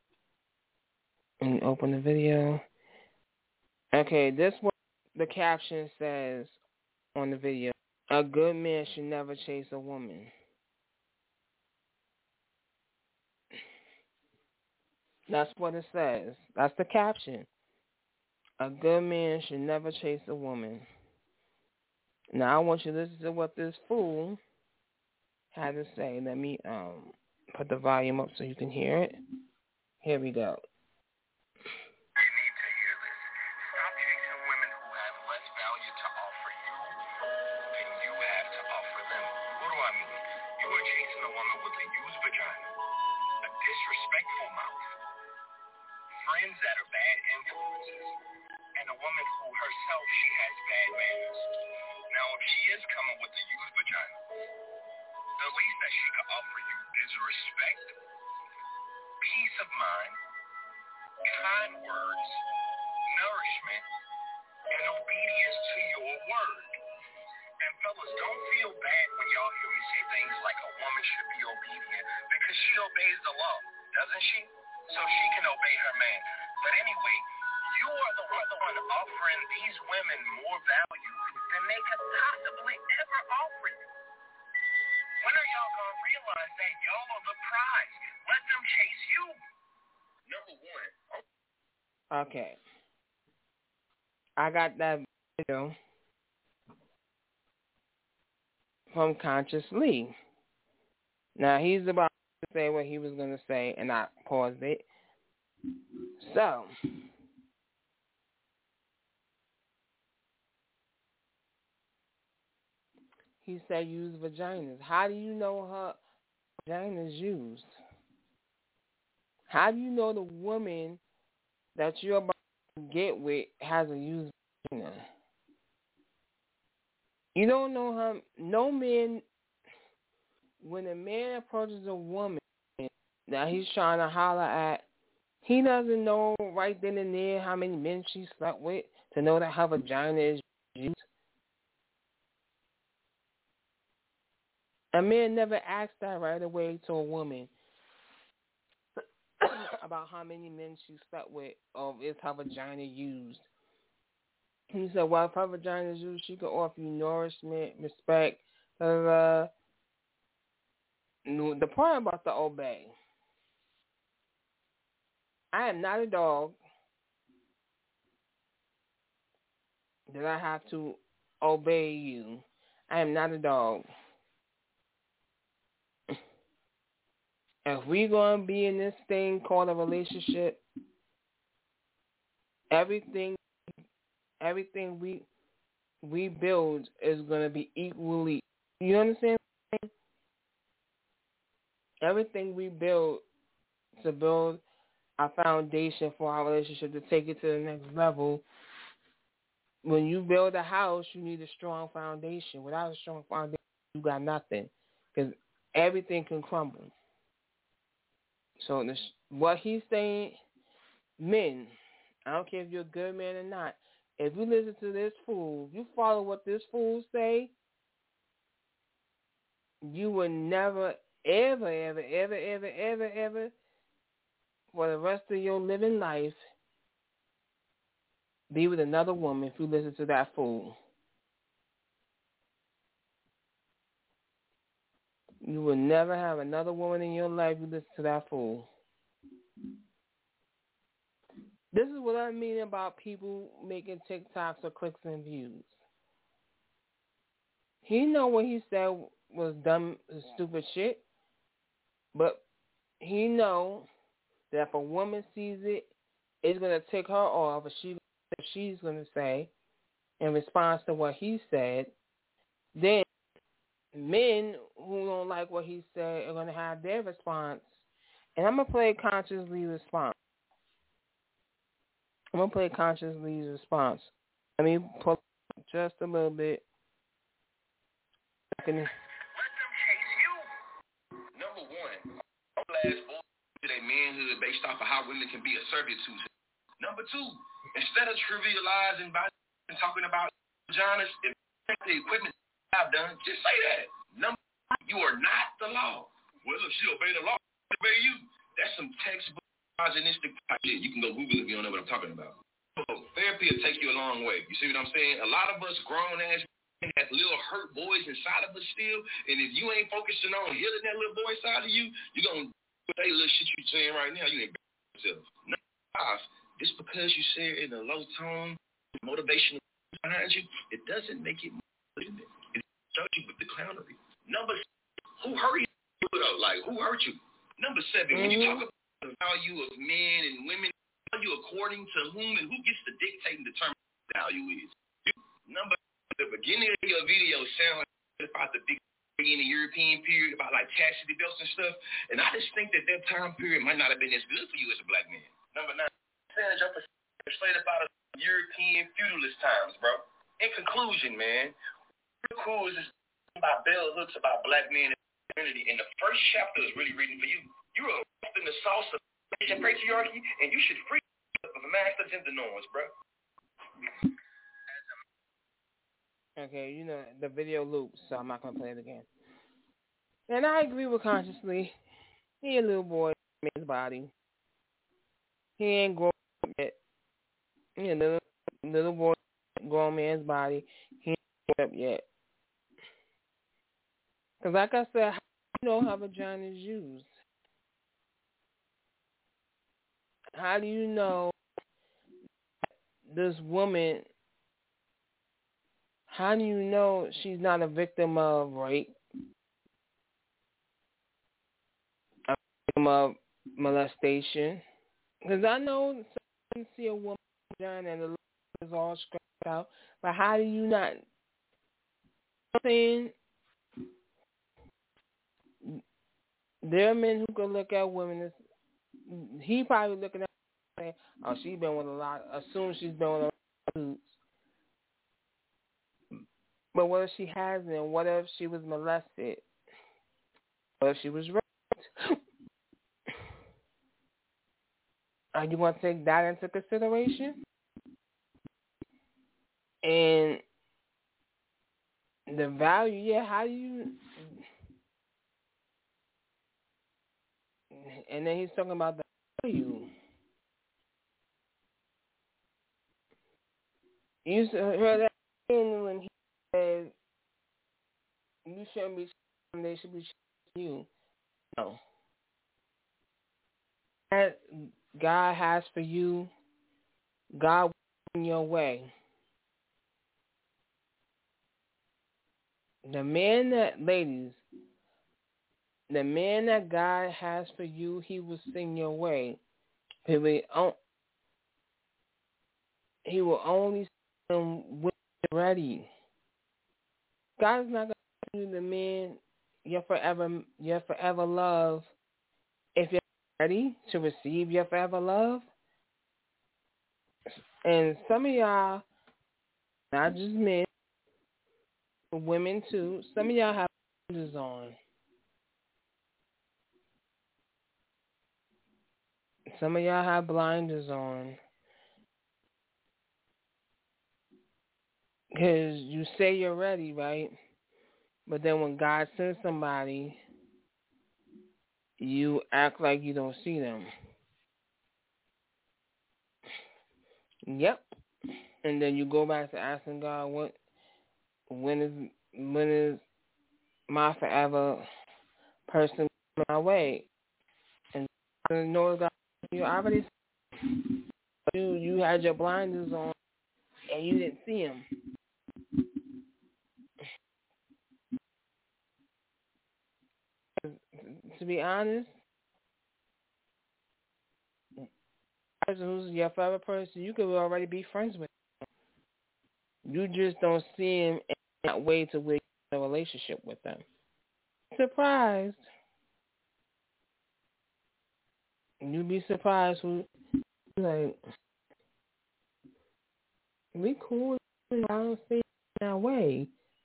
and open the video. Okay, this what the caption says on the video. A good man should never chase a woman. That's what it says. That's the caption. A good man should never chase a woman. Now I want you to listen to what this fool had to say. Let me put the volume up so you can hear it. Here we go. You need to hear this. Stop chasing women who have less value to offer you than you have to offer them. What do I mean? You are chasing a woman with a used vagina, a disrespectful mouth, friends that are bad influences, and a woman who herself, she has bad manners. Now, if she is coming with a used vagina, the least that she can offer you is respect, peace of mind, kind words, nourishment, and obedience to your word. And fellas, don't feel bad when y'all hear me say things like a woman should be obedient, because she obeys the law, doesn't she? So she can obey her man. But anyway, you are the one offering these women more value than they could possibly ever offer you. When are y'all going to realize that y'all are the prize? Let them chase you. Number one. Okay. I got that video from Conscious Lee. Now, he's about to say what he was going to say, and I paused it. So, he said use vaginas. How do you know her vagina is used? How do you know the woman that you're about to get with has a used vagina? You don't know her. No man, when a man approaches a woman that he's trying to holler at, he doesn't know right then and there how many men she slept with to know that her vagina is used. A man never asks that right away to a woman about how many men she slept with or is her vagina used. He said, well, if her vagina is used, she could offer you nourishment, respect, the part about the obey. I am not a dog that I have to obey you. I am not a dog. If we're going to be in this thing called a relationship, everything we build is going to be equally, you understand? Everything we build to build a foundation for our relationship to take it to the next level. When you build a house, you need a strong foundation. Without a strong foundation, you got nothing, because everything can crumble. So what he's saying, men, I don't care if you're a good man or not, if you listen to this fool, you follow what this fool say, you will never, ever, ever, ever, ever, ever, ever, for the rest of your living life, be with another woman if you listen to that fool. You will never have another woman in your life if you listen to that fool. This is what I mean about people making TikToks for clicks and views. He know what he said was dumb, stupid shit, but he know that if a woman sees it, it's going to take her off. If she's going to say, in response to what he said, then men who don't like what he said are going to have their response. And I'm going to play Conscious Lee's response. I'm going to play Conscious Lee's response. Let me pull just a little bit. Let them chase you. Number one, all ass boys to their manhood based off of how women can be assertive to them. Number two, instead of trivializing by and talking about vaginas, if the equipment I've done, just say that. Number one, you are not the law. Well, if she obey the law, she obey you. That's some textbook misogynistic shit. You can go Google if you don't know what I'm talking about. So therapy will take you a long way. You see what I'm saying? A lot of us grown-ass men have little hurt boys inside of us still, and if you ain't focusing on healing that little boy inside of you, you're going to say little shit you're saying right now. You ain't yourself. Number five, just because you say it in a low tone, motivational behind you, it doesn't make it more than it. It shows you with the clownery. Number six, who hurt you though? Like, who hurt you? Number seven, when you talk about the value of men and women, value according to whom and who gets to dictate and determine what the value is. Number eight, the beginning of your video sound like about the big in the European period about like chastity belts and stuff, and I just think that time period might not have been as good for you as a black man. Number nine, you're persuaded about European feudalist times, bro. In conclusion, man, Cool is about bell hooks about black men and community, and the first chapter is really written for you. You are in the sauce of patriarchy, and you should free of the master gender norms, bro. Okay, you know, the video loops, so I'm not going to play it again. And I agree with Consciously. He a little boy in his body. He ain't grown up yet. He a little boy, grown man's body. He ain't grown up yet. Because like I said, how do you know how vagina is used? How do you know this woman, how do you know she's not a victim of rape? A victim of molestation? Because I know some see a woman's vagina and the lip is all scratched out, but how do you not? You know what I'm saying? There are men who can look at women. He probably looking at her and saying, oh, she's been with a lot. Assume she's been with a lot of dudes. But what if she hasn't? What if she was molested? What if she was raped? Are you going to take that into consideration? And the value, yeah, how do you... And then he's talking about the value. You heard that when he said, you shouldn't be showing, they should be showing you. No. That God has for you, God will in your way. The man that, ladies, the man that God has for you, he will sing your way. He will only sing when you're ready. God is not going to give you the man your forever love if you're ready to receive your forever love. And some of y'all, not just men, but women too, some of y'all have blinders on. Some of y'all have blinders on. Because you say you're ready, right? But then when God sends somebody, you act like you don't see them. Yep. And then you go back to asking God, when is my forever person my way? And know God, you already you had your blinders on and you didn't see him. To be honest, person who's your forever person, you could already be friends with him. You just don't see him in that way to where you have a relationship with them. Surprised. You'd be surprised who, like, we cool. I don't see it that way.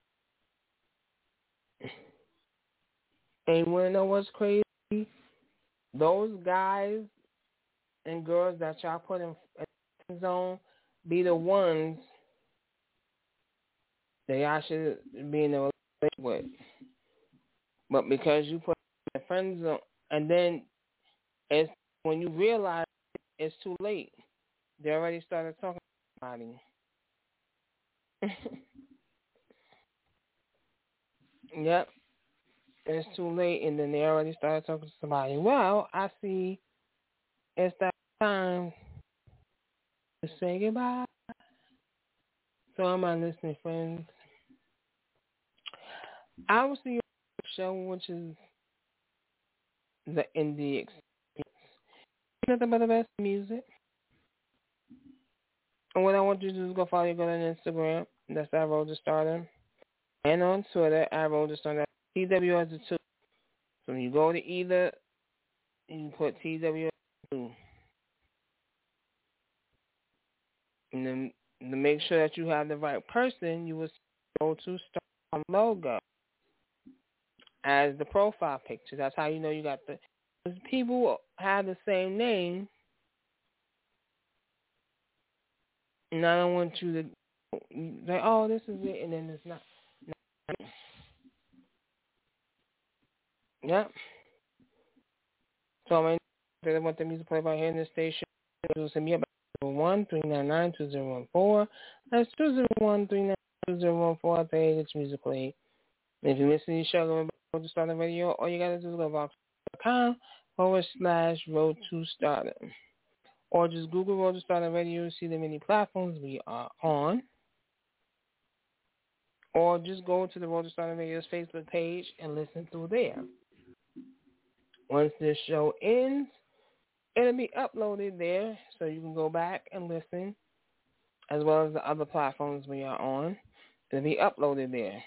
And you want to know what's crazy? Those guys and girls that y'all put in zone be the ones that y'all should be in a relationship with. But because you put the friend zone, and then it's when you realize it's too late, they already started talking about it. Yep, it's too late, and then they already started talking to somebody. Well, I see it's that time to say goodbye. So, all my listening friends, I will see you on the show, which is the indie experience. Nothing but the best music. And what I want you to do is go follow you, go on Instagram. That's at Road to Stardom. And on Twitter, at Road to Stardom. TW as the 2. So when you go to either, you put TW as the 2. And then to make sure that you have the right person, you will go to Stardom logo as the profile picture. That's how you know you got the. Because people have the same name, and I don't want you to say, oh, this is it, and then it's not. Yep. So I want the music played by here in the station. Send me about 201-399-2014. That's 201-399-2014. Say it's music played. And if you miss any show going Road to Stardom Radio, all you gotta do is go to vox.com/Road to Stardom. Or just Google Road to Stardom Radio, see the many platforms we are on. Or just go to the Road to Stardom Radio's Facebook page and listen through there. Once this show ends, it'll be uploaded there, so you can go back and listen, as well as the other platforms we are on. It'll be uploaded there.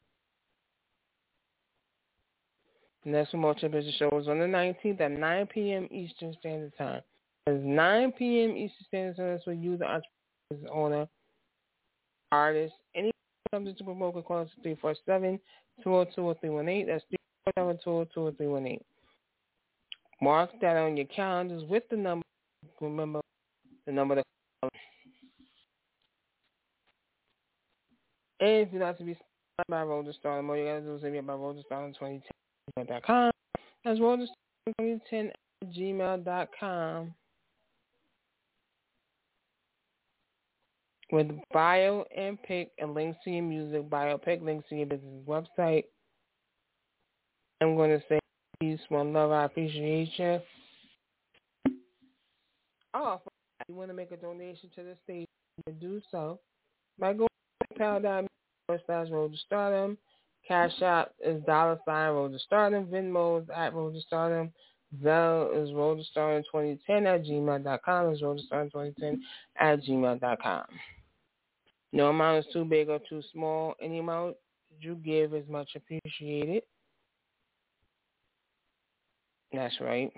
The next Remote Championship show is on the 19th at 9 p.m. Eastern Standard Time. It's 9 p.m. Eastern Standard Time. That's what you, the entrepreneur, owner, artist, any subject to promote, can call us 347-202-0318. That's 347-202-0318. Mark that on your calendars with the number. Remember the number to call. And if you'd like to be started by Road to Stardom, all you got to do is hit me up by Road to Stardom 2010.com. That's Road to Stardom 2010@gmail.com. With bio and pic and links to your music, bio pic, links to your business website. I'm going to say peace, one love, I appreciate you. Oh, if you want to make a donation to the station, you can do so by going to PayPal.me/Road to Stardom. Cash App is $Road to Stardom. Venmo is at Road to Stardom. Zelle is Road to Stardom 2010@gmail.com. Is Road to Stardom 2010@gmail.com. No amount is too big or too small. Any amount you give is much appreciated. That's right.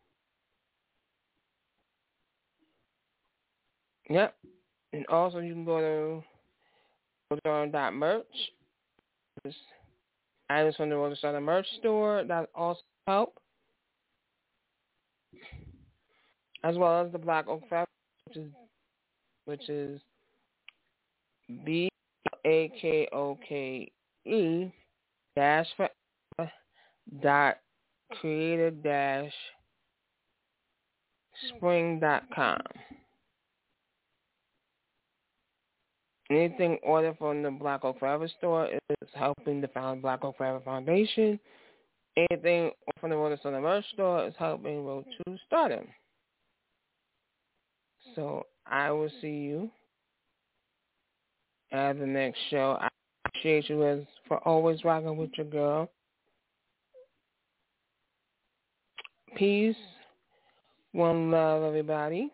Yep. And also you can go to roadstardom.merch. Items from the Road to Stardom merch store that also help. As well as the Black Oak Fabric, which is BAKOKE -forever.creator-spring.com. Anything ordered from the Black Oak Forever store is helping the Black Oak Forever Foundation. Anything from the Road to Stardom merch store is helping Road to Stardom. So I will see you at the next show. I appreciate you as for always rocking with your girl. Peace. One love, everybody.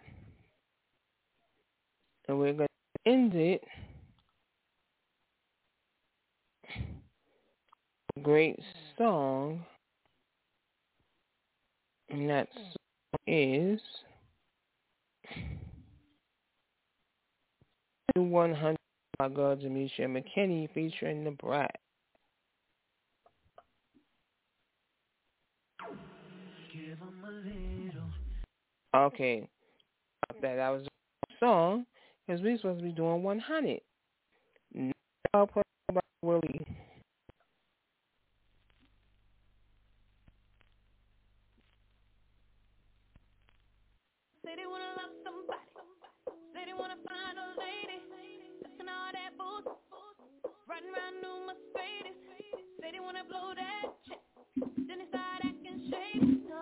And we're going to end it. A great song. And that song is 100 by God Demetria McKinney featuring the Brat. Okay. That was the song because we're supposed to be doing 100. Now I'll put about Willie? Say they wanna love somebody. Say they wanna find a lady. Listen all that bullshit. Riding around new Mercedes. Say they wanna blow that check. Then they start acting shady. No.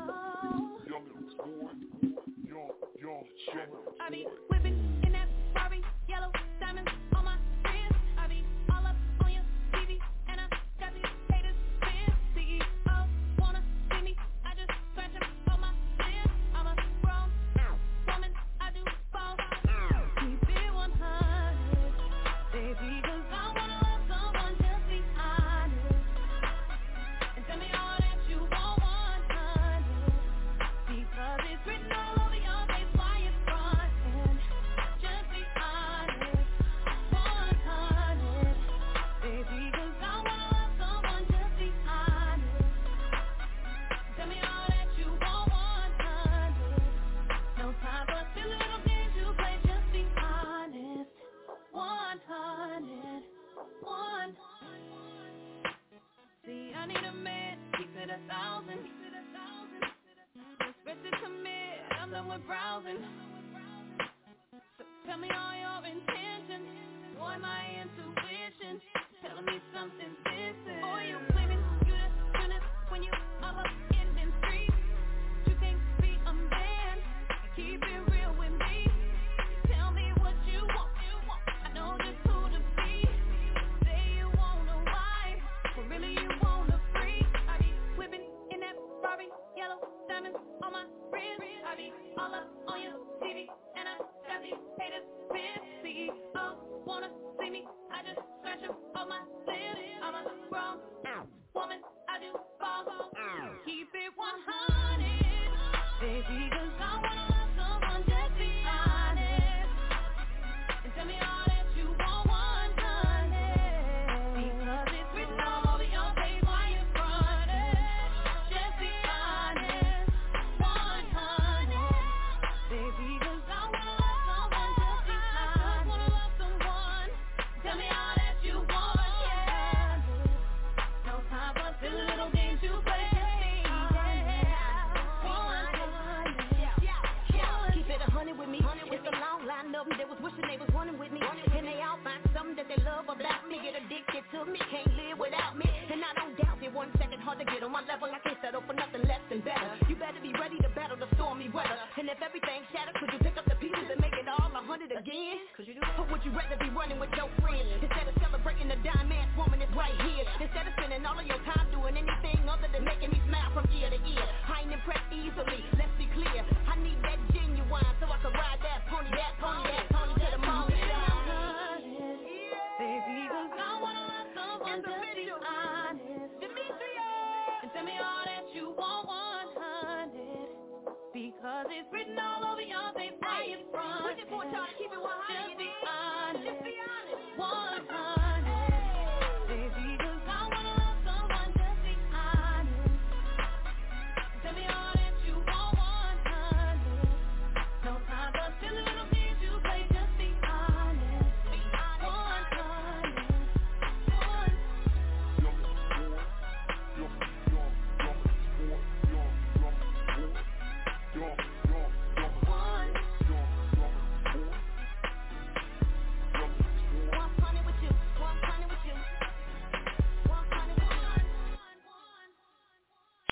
I be whipping in that Ferrari, yellow diamonds on my wrist. I be all up on your TV, and I got these haters pissed. CEO wanna see me, I just scratch them on my list. I'm a grown woman, I do both. Keep it 100, baby, 'cause I wanna love someone, just be honest. And tell me all that you want 100, because it's written all over your face. Why you frontin'? Just be honest. 100, baby, 'cause I wanna love someone, just be honest. Tell me all that you want 100. No time for silly little games you play, just be honest. 100, 1. See, I need a man, keep it 1,000. Respect to commit, I'm done with browsing. So tell me all your intentions. Boy, my intuition telling me something different. Boy, you claiming you the goodness when you all up in them streets. You can't be a man, keep it real with me. Tell me what you want. I know just who to be. Say you want a wife, but really you want a freak. I be whipping in that Ferrari, yellow diamonds on my wrist. I be all up on your TV, and I got these haters pissed. CEO wanna see me, I just scratch them on my list. I'm a grown woman, I do both. Keep it 100, baby, 'cause I wanna love someone, just be honest. And tell me all that you want 100, because it's written all over your face. Why you frontin'? Just be honest. 100, baby, 'cause I wanna love someone, just be honest. Wanna love someone. Tell me all that you want, yeah. No time for silly little games you play. Just be honest. 100, Keep it 100 with me. It's a long line of them that was wishing they was running with me. And they all find something that they love about me. Get addicted to me, can't live without me. And I don't doubt it, 1 second hard to get on my level. I can't settle for nothing less than better. You better be ready to battle the stormy weather. And if everything shatters, could you pick up the pieces and make it all 100 again? Could you do that? Or would you rather be running with your friends instead of celebrating the diamond woman that's right here? Instead of spending all of your time doing anything other than making me smile from ear to ear. I ain't impressed easily, let's be clear. I need that genuine so I can ride that pony to the moon. baby, 'cause I wanna love someone, just be honest. And tell me all that you want 100, because it's written all